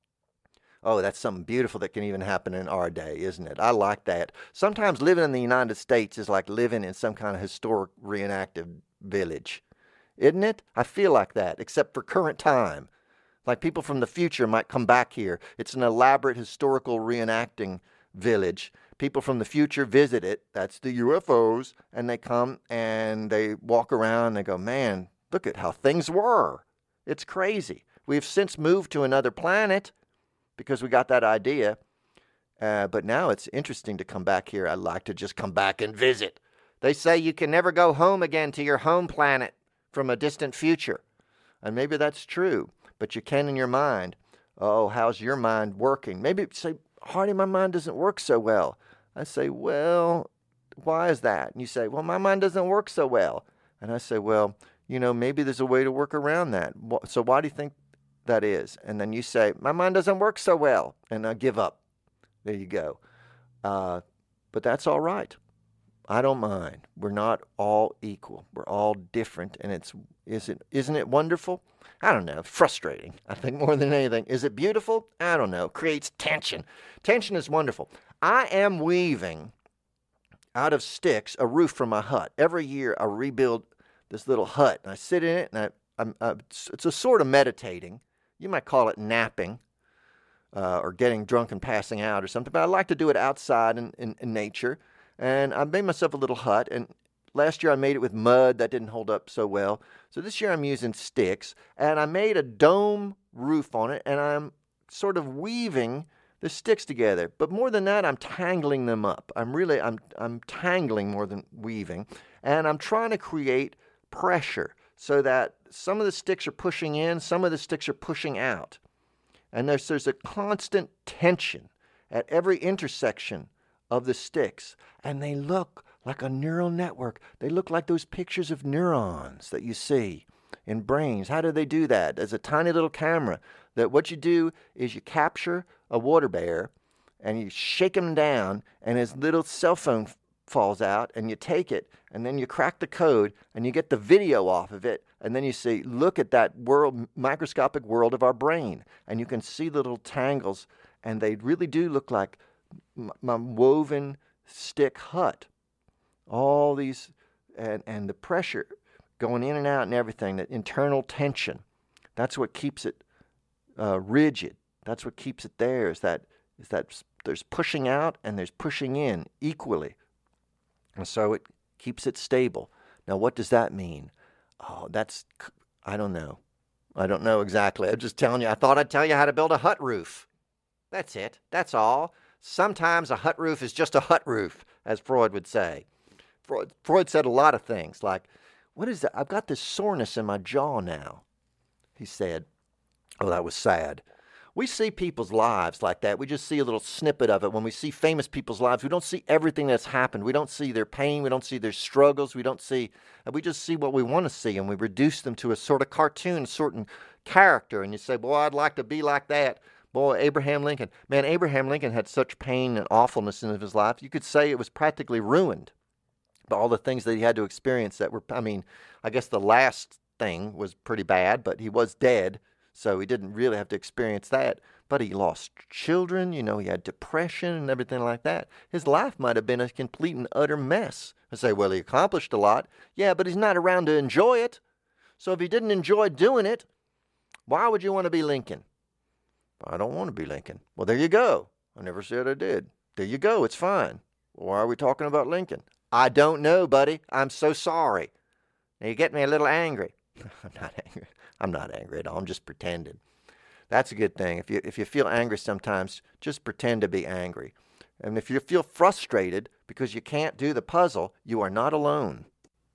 Oh, that's something beautiful that can even happen in our day, isn't it? I like that. Sometimes living in the United States is like living in some kind of historic reenacted village, isn't it? I feel like that, except for current time. Like people from the future might come back here. It's an elaborate historical reenacting village. People from the future visit it. That's the U F Os. And they come and they walk around and they go, man, look at how things were. It's crazy. We've since moved to another planet because we got that idea. Uh, but now it's interesting to come back here. I'd like to just come back and visit. They say you can never go home again to your home planet from a distant future. And maybe that's true, but you can in your mind. Oh, how's your mind working? Maybe say, Hardy, my mind doesn't work so well. I say, well, why is that? And you say, well, my mind doesn't work so well. And I say, well, you know, maybe there's a way to work around that. So why do you think that is? And then you say, my mind doesn't work so well. And I give up. There you go. Uh, but that's all right. I don't mind. We're not all equal. We're all different. And it's, isn't, isn't it wonderful? I don't know. Frustrating, I think, more than anything. Is it beautiful? I don't know. Creates tension. Tension is wonderful. I am weaving out of sticks a roof for my hut. Every year I rebuild this little hut. And I sit in it, and I, I'm, uh, it's a sort of meditating. You might call it napping uh, or getting drunk and passing out or something. But I like to do it outside in, in, in nature. And I made myself a little hut, and last year I made it with mud. That didn't hold up so well. So this year I'm using sticks, and I made a dome roof on it, and I'm sort of weaving the sticks together. But more than that, I'm tangling them up. I'm really, I'm, I'm tangling more than weaving, and I'm trying to create pressure so that some of the sticks are pushing in, some of the sticks are pushing out. And there's, there's a constant tension at every intersection of the sticks, and they look like a neural network. They look like those pictures of neurons that you see in brains. How do they do that? There's a tiny little camera that what you do is you capture a water bear and you shake him down, and his little cell phone f- falls out, and you take it, and then you crack the code, and you get the video off of it, and then you say, look at that world, microscopic world of our brain, and you can see the little tangles, and they really do look like my woven stick hut. All these, and, and the pressure going in and out and everything, that internal tension, that's what keeps it uh, rigid. That's what keeps it there, is that, is that there's pushing out and there's pushing in equally. And so it keeps it stable. Now, what does that mean? Oh, that's, I don't know. I don't know exactly. I'm just telling you, I thought I'd tell you how to build a hut roof. That's it. That's all. Sometimes a hut roof is just a hut roof, as Freud would say. Freud, Freud said a lot of things like, what is that? I've got this soreness in my jaw now, he said. Oh, that was sad. We see people's lives like that. We just see a little snippet of it. When we see famous people's lives, we don't see everything that's happened. We don't see their pain. We don't see their struggles. We don't see, we just see what we want to see, and we reduce them to a sort of cartoon, certain character. And you say, boy, I'd like to be like that. Boy, Abraham Lincoln. Man, Abraham Lincoln had such pain and awfulness in his life. You could say it was practically ruined by all the things that he had to experience that were, I mean, I guess the last thing was pretty bad, but he was dead, so he didn't really have to experience that. But he lost children, you know, he had depression and everything like that. His life might have been a complete and utter mess. I say, well, he accomplished a lot. Yeah, but he's not around to enjoy it. So if he didn't enjoy doing it, why would you want to be Lincoln? I don't want to be Lincoln. Well, there you go. I never said I did. There you go. It's fine. Why are we talking about Lincoln? I don't know, buddy. I'm so sorry. Now, you get me a little angry. I'm not angry. I'm not angry at all. I'm just pretending. That's a good thing. If you if you feel angry sometimes, just pretend to be angry. And if you feel frustrated because you can't do the puzzle, you are not alone.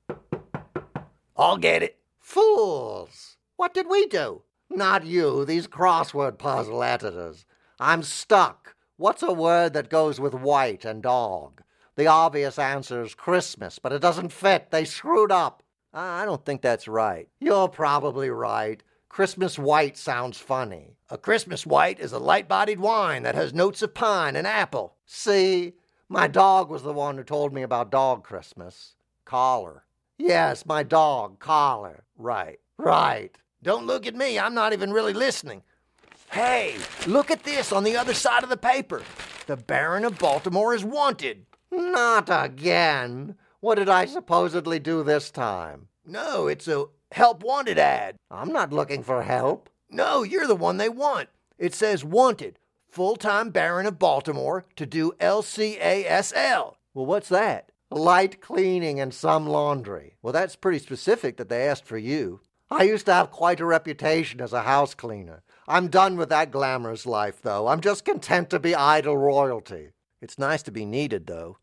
I'll get it. Fools! What did we do? Not you, these crossword puzzle editors. I'm stuck. What's a word that goes with white and dog? The obvious answer is Christmas, but it doesn't fit. They screwed up. I don't think that's right. You're probably right. Christmas white sounds funny. A Christmas white is a light-bodied wine that has notes of pine and apple. See? My dog was the one who told me about Dog Christmas. Collar. Yes, my dog, Collar. Right, right. Don't look at me. I'm not even really listening. Hey, look at this on the other side of the paper. The Baron of Baltimore is wanted. Not again. What did I supposedly do this time? No, it's a help wanted ad. I'm not looking for help. No, you're the one they want. It says wanted, full-time Baron of Baltimore to do L C A S L. Well, what's that? Light cleaning and some laundry. Well, that's pretty specific that they asked for you. I used to have quite a reputation as a house cleaner. I'm done with that glamorous life, though. I'm just content to be idle royalty. It's nice to be needed, though.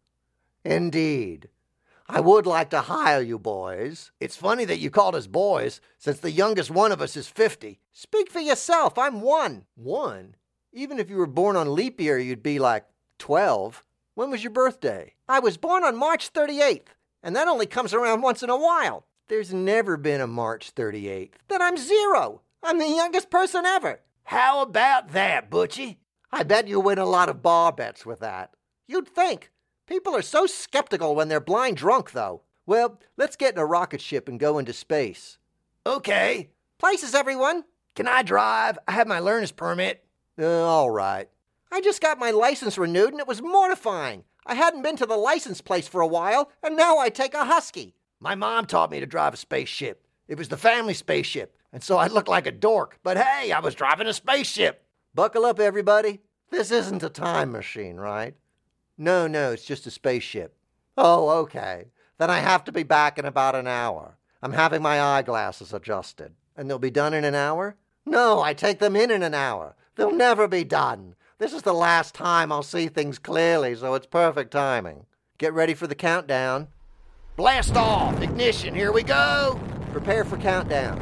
Indeed. I would like to hire you boys. It's funny that you called us boys, since the youngest one of us is fifty. Speak for yourself. I'm one. One? Even if you were born on leap year, you'd be like twelve. When was your birthday? I was born on March thirty-eighth, and that only comes around once in a while. There's never been a March thirty-eighth. Then I'm zero. I'm the youngest person ever. How about that, Butchie? I bet you win a lot of bar bets with that. You'd think. People are so skeptical when they're blind drunk, though. Well, let's get in a rocket ship and go into space. Okay. Places, everyone. Can I drive? I have my learner's permit. Uh, all right. I just got my license renewed and it was mortifying. I hadn't been to the license place for a while, and now I take a Husky. My mom taught me to drive a spaceship. It was the family spaceship, and so I looked like a dork. But hey, I was driving a spaceship. Buckle up, everybody. This isn't a time machine, right? No, no, it's just a spaceship. Oh, okay. Then I have to be back in about an hour. I'm having my eyeglasses adjusted. And they'll be done in an hour? No, I take them in in an hour. They'll never be done. This is the last time I'll see things clearly, so it's perfect timing. Get ready for the countdown. Blast off! Ignition, here we go! Prepare for countdown.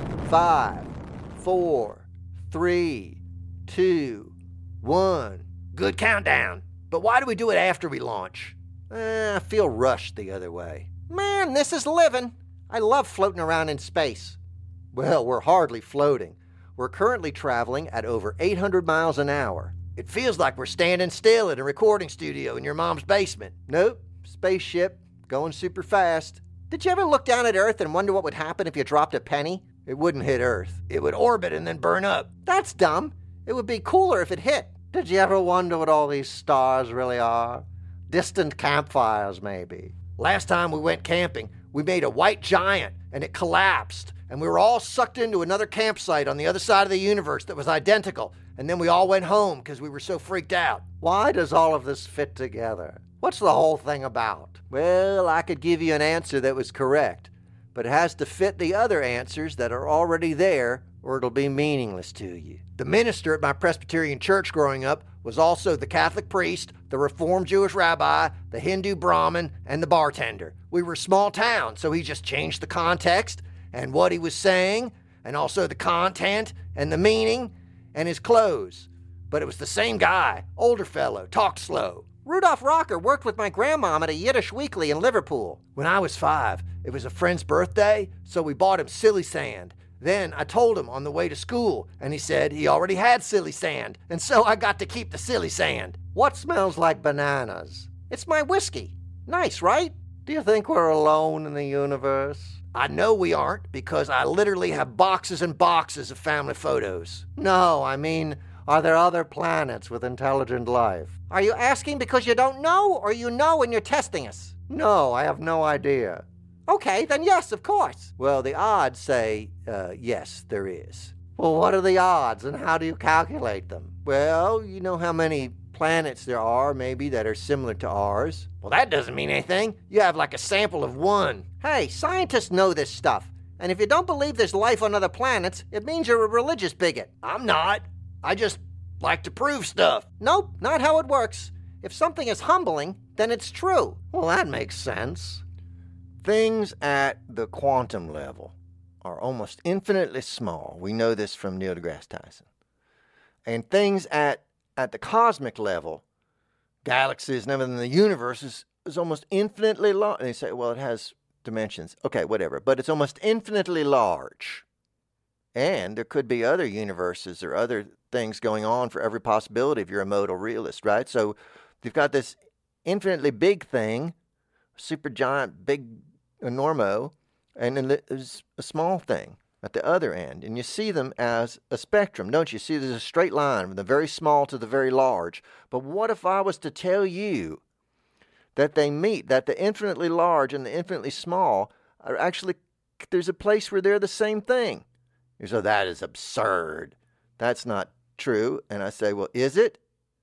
Five, four, three, two, one. Good countdown. But why do we do it after we launch? Eh, I feel rushed the other way. Man, this is living. I love floating around in space. Well, we're hardly floating. We're currently traveling at over eight hundred miles an hour. It feels like we're standing still in a recording studio in your mom's basement. Nope, spaceship, going super fast. Did you ever look down at Earth and wonder what would happen if you dropped a penny? It wouldn't hit Earth. It would orbit and then burn up. That's dumb. It would be cooler if it hit. Did you ever wonder what all these stars really are? Distant campfires, maybe. Last time we went camping, we made a white giant, and it collapsed, and we were all sucked into another campsite on the other side of the universe that was identical, and then we all went home because we were so freaked out. Why does all of this fit together? What's the whole thing about? Well, I could give you an answer that was correct, but it has to fit the other answers that are already there, or it'll be meaningless to you. The minister at my Presbyterian church growing up was also the Catholic priest, the Reformed Jewish rabbi, the Hindu Brahmin, and the bartender. We were a small town, so he just changed the context and what he was saying, and also the content and the meaning and his clothes. But it was the same guy, older fellow, talked slow. Rudolph Rocker worked with my grandmom at a Yiddish weekly in Liverpool. When I was five, it was a friend's birthday, so we bought him silly sand. Then I told him on the way to school, and he said he already had silly sand, and so I got to keep the silly sand. What smells like bananas? It's my whiskey. Nice, right? Do you think we're alone in the universe? I know we aren't, because I literally have boxes and boxes of family photos. No, I mean, are there other planets with intelligent life? Are you asking because you don't know, or you know and you're testing us? No, I have no idea. Okay, then yes, of course. Well, the odds say, uh, yes, there is. Well, what are the odds, and how do you calculate them? Well, you know how many planets there are, maybe, that are similar to ours. Well, that doesn't mean anything. You have like a sample of one. Hey, scientists know this stuff. And if you don't believe there's life on other planets, it means you're a religious bigot. I'm not. I just like to prove stuff. Nope, not how it works. If something is humbling, then it's true. Well, that makes sense. Things at the quantum level are almost infinitely small. We know this from Neil deGrasse Tyson. And things at, at the cosmic level, galaxies and everything in the universe is, is almost infinitely large. And they say, well, it has dimensions. Okay, whatever. But it's almost infinitely large. And there could be other universes or other things going on for every possibility if you're a modal realist, right? So you've got this infinitely big thing, super giant, big enormo, and then there's a small thing at the other end. And you see them as a spectrum, don't you? See, there's a straight line from the very small to the very large. But what if I was to tell you that they meet, that the infinitely large and the infinitely small are actually, there's a place where they're the same thing? You say, that is absurd. That's not true. And I say, well, is it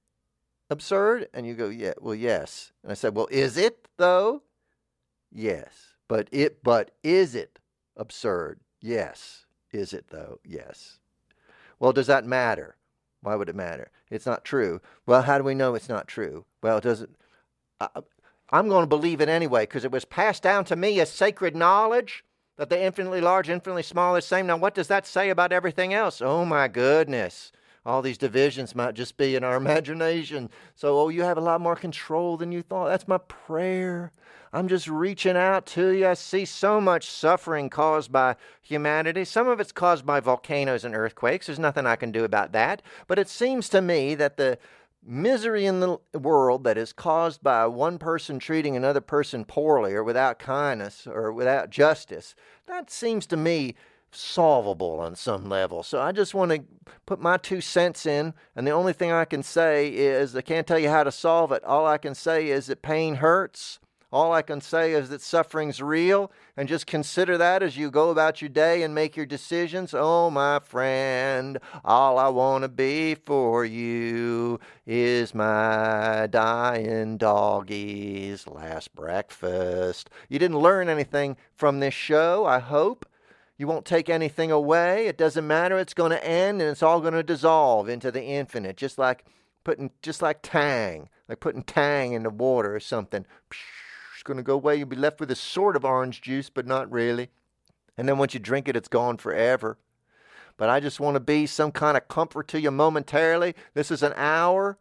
absurd? And you go, yeah, well, yes. And I said, well, is it though? Yes. But it, but is it absurd? Yes. Is it, though? Yes. Well, does that matter? Why would it matter? It's not true. Well, how do we know it's not true? Well, does it... I, I'm going to believe it anyway because it was passed down to me as sacred knowledge that the infinitely large, infinitely small is the same. Now, what does that say about everything else? Oh, my goodness. All these divisions might just be in our imagination. So, oh, you have a lot more control than you thought. That's my prayer. I'm just reaching out to you. I see so much suffering caused by humanity. Some of it's caused by volcanoes and earthquakes. There's nothing I can do about that. But it seems to me that the misery in the world that is caused by one person treating another person poorly or without kindness or without justice, that seems to me solvable on some level. So I just want to put my two cents in, and the only thing I can say is I can't tell you how to solve it. All I can say is that pain hurts. All I can say is that suffering's real, and just consider that as you go about your day and make your decisions. Oh, my friend, all I want to be for you is my dying doggie's last breakfast. You didn't learn anything from this show, I hope. You won't take anything away. It doesn't matter. It's going to end, and it's all going to dissolve into the infinite, just like putting, just like Tang, like putting Tang in the water or something. It's going to go away. You'll be left with a sort of orange juice, but not really. And then once you drink it, it's gone forever. But I just want to be some kind of comfort to you momentarily. This is an hour.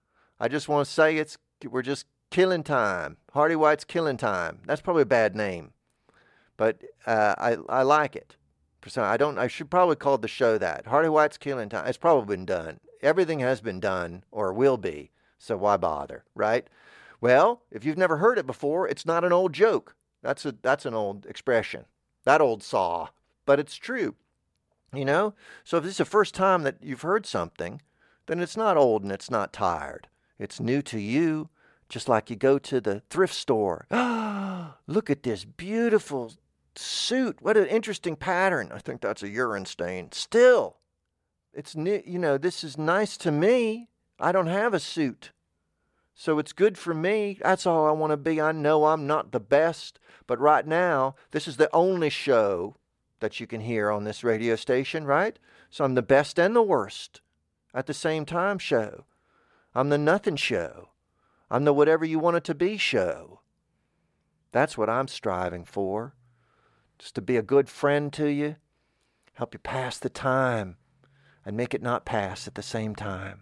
I just want to say it's we're just killing time. Hardy White's killing time. That's probably a bad name. But uh, I I like it. I don't. I should probably call the show that. Hardy White's killing time. It's probably been done. Everything has been done or will be. So why bother, right? Well, if you've never heard it before, it's not an old joke. That's a that's an old expression. That old saw. But it's true. You know? So if this is the first time that you've heard something, then it's not old and it's not tired. It's new to you, just like you go to the thrift store. Look at this beautiful suit. What an interesting pattern. I think that's a urine stain. Still, it's new. You know, this is nice to me. I don't have a suit. So it's good for me. That's all I want to be. I know I'm not the best, but right now, this is the only show that you can hear on this radio station, right? So I'm the best and the worst at the same time show. I'm the nothing show. I'm the whatever you want it to be show. That's what I'm striving for. Just to be a good friend to you, help you pass the time, and make it not pass at the same time.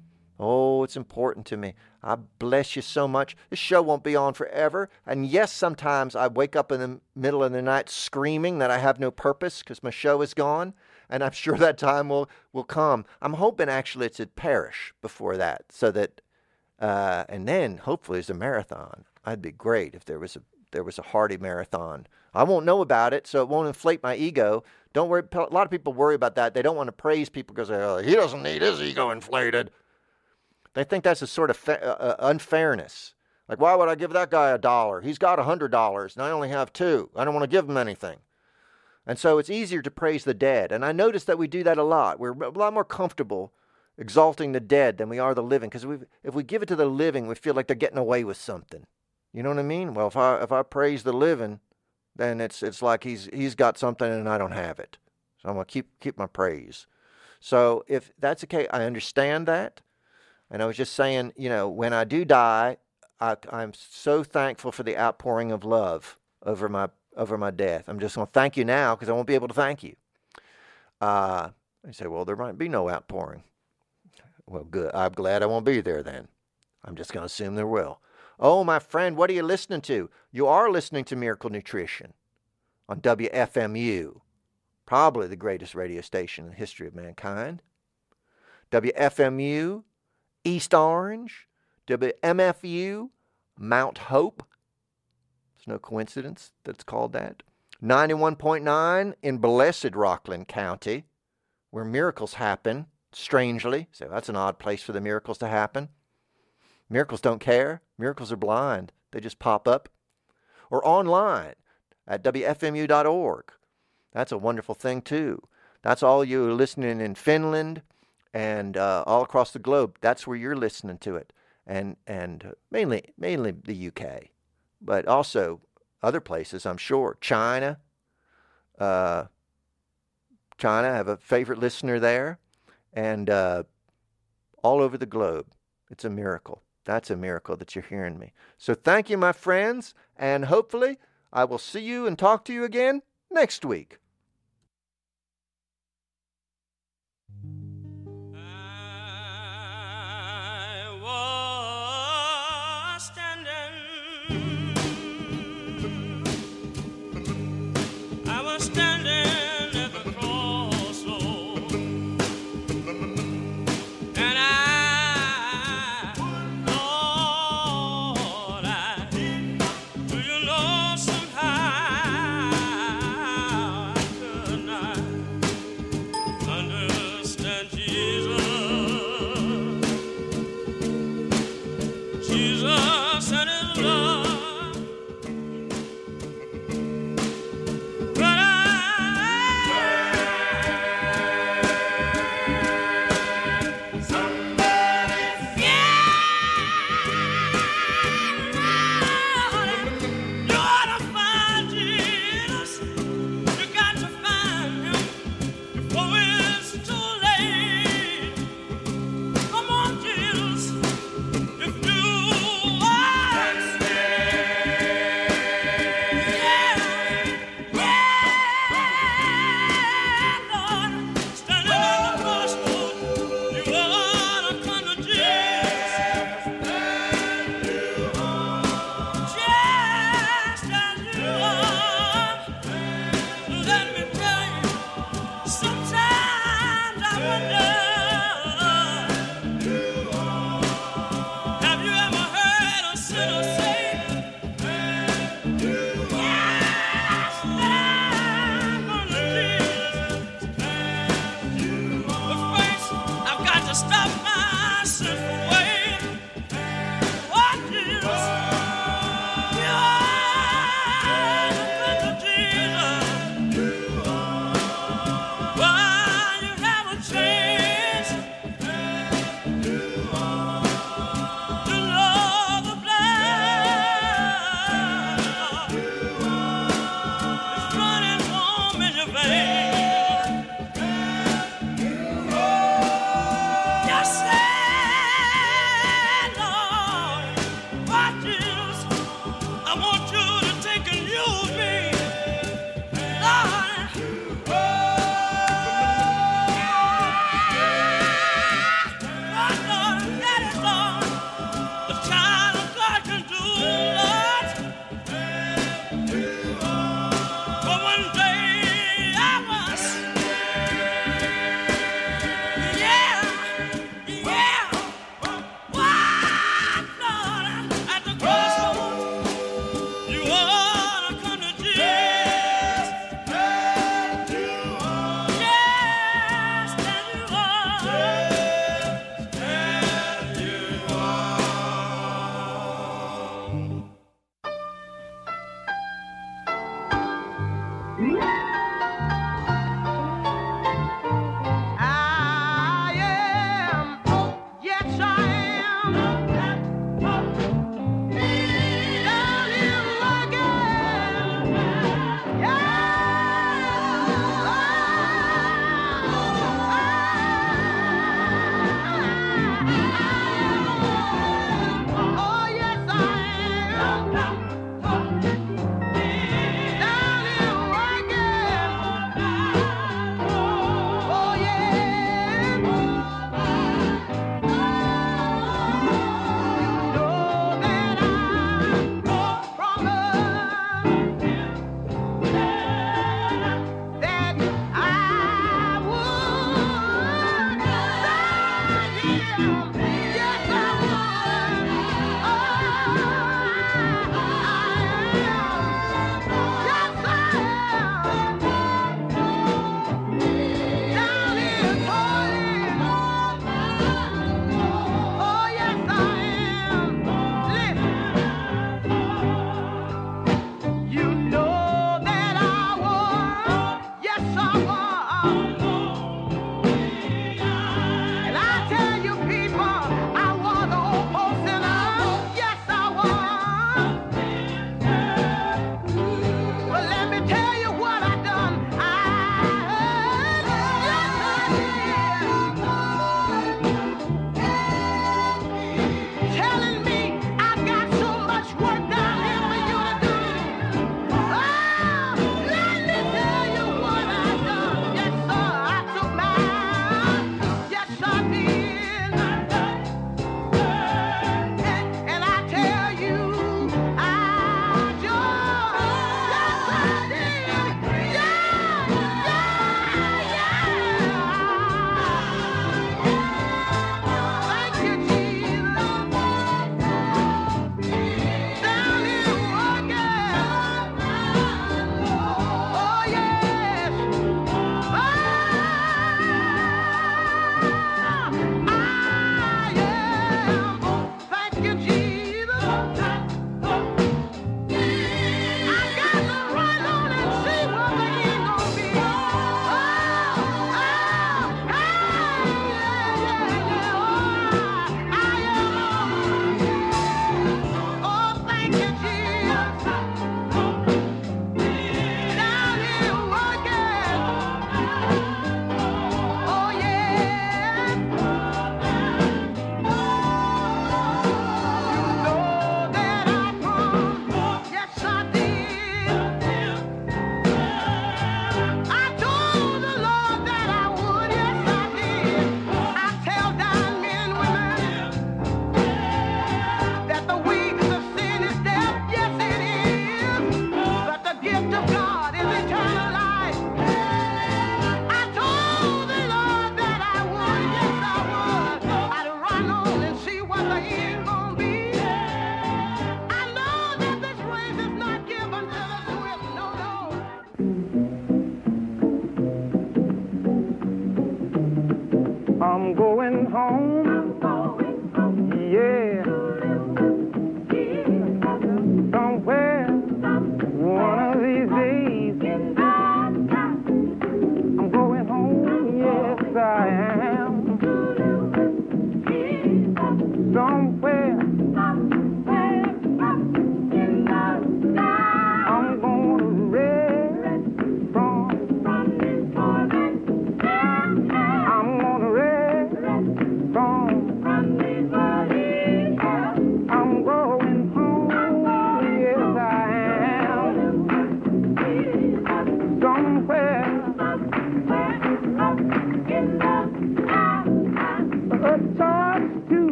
Oh, it's important to me. I bless you so much. This show won't be on forever. And yes, sometimes I wake up in the middle of the night screaming that I have no purpose because my show is gone. And I'm sure that time will, will come. I'm hoping actually to perish before that. So that, uh, and then hopefully it's a marathon. I'd be great if there was a there was a Hardy marathon. I won't know about it, so it won't inflate my ego. Don't worry. A lot of people worry about that. They don't want to praise people because oh, he doesn't need his ego inflated. They think that's a sort of fa- uh, unfairness. Like, why would I give that guy a dollar? He's got a hundred dollars, and I only have two. I don't want to give him anything. And so it's easier to praise the dead. And I notice that we do that a lot. We're a lot more comfortable exalting the dead than we are the living. Because if we give it to the living, we feel like they're getting away with something. You know what I mean? Well, if I if I praise the living, then it's it's like he's he's got something and I don't have it. So I'm going to keep keep my praise. So if that's okay, I understand that. And I was just saying, you know, when I do die, I, I'm so thankful for the outpouring of love over my over my death. I'm just going to thank you now because I won't be able to thank you. Uh, you say, well, there might be no outpouring. Well, good. I'm glad I won't be there then. I'm just going to assume there will. Oh, my friend, what are you listening to? You are listening to Miracle Nutrition on W F M U, probably the greatest radio station in the history of mankind. W F M U, East Orange, W M F U, Mount Hope. It's no coincidence that it's called that. ninety-one point nine in blessed Rockland County, where miracles happen, strangely. So that's an odd place for the miracles to happen. Miracles don't care. Miracles are blind. They just pop up. Or online at W F M U dot org. That's a wonderful thing, too. That's all you listening in Finland and uh, all across the globe. That's where you're listening to it. And and mainly mainly the U K. But also other places, I'm sure. China, uh, China. I have a favorite listener there, and uh, all over the globe. It's a miracle. That's a miracle that you're hearing me. So thank you, my friends, and hopefully I will see you and talk to you again next week. Do you know somehow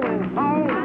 going home.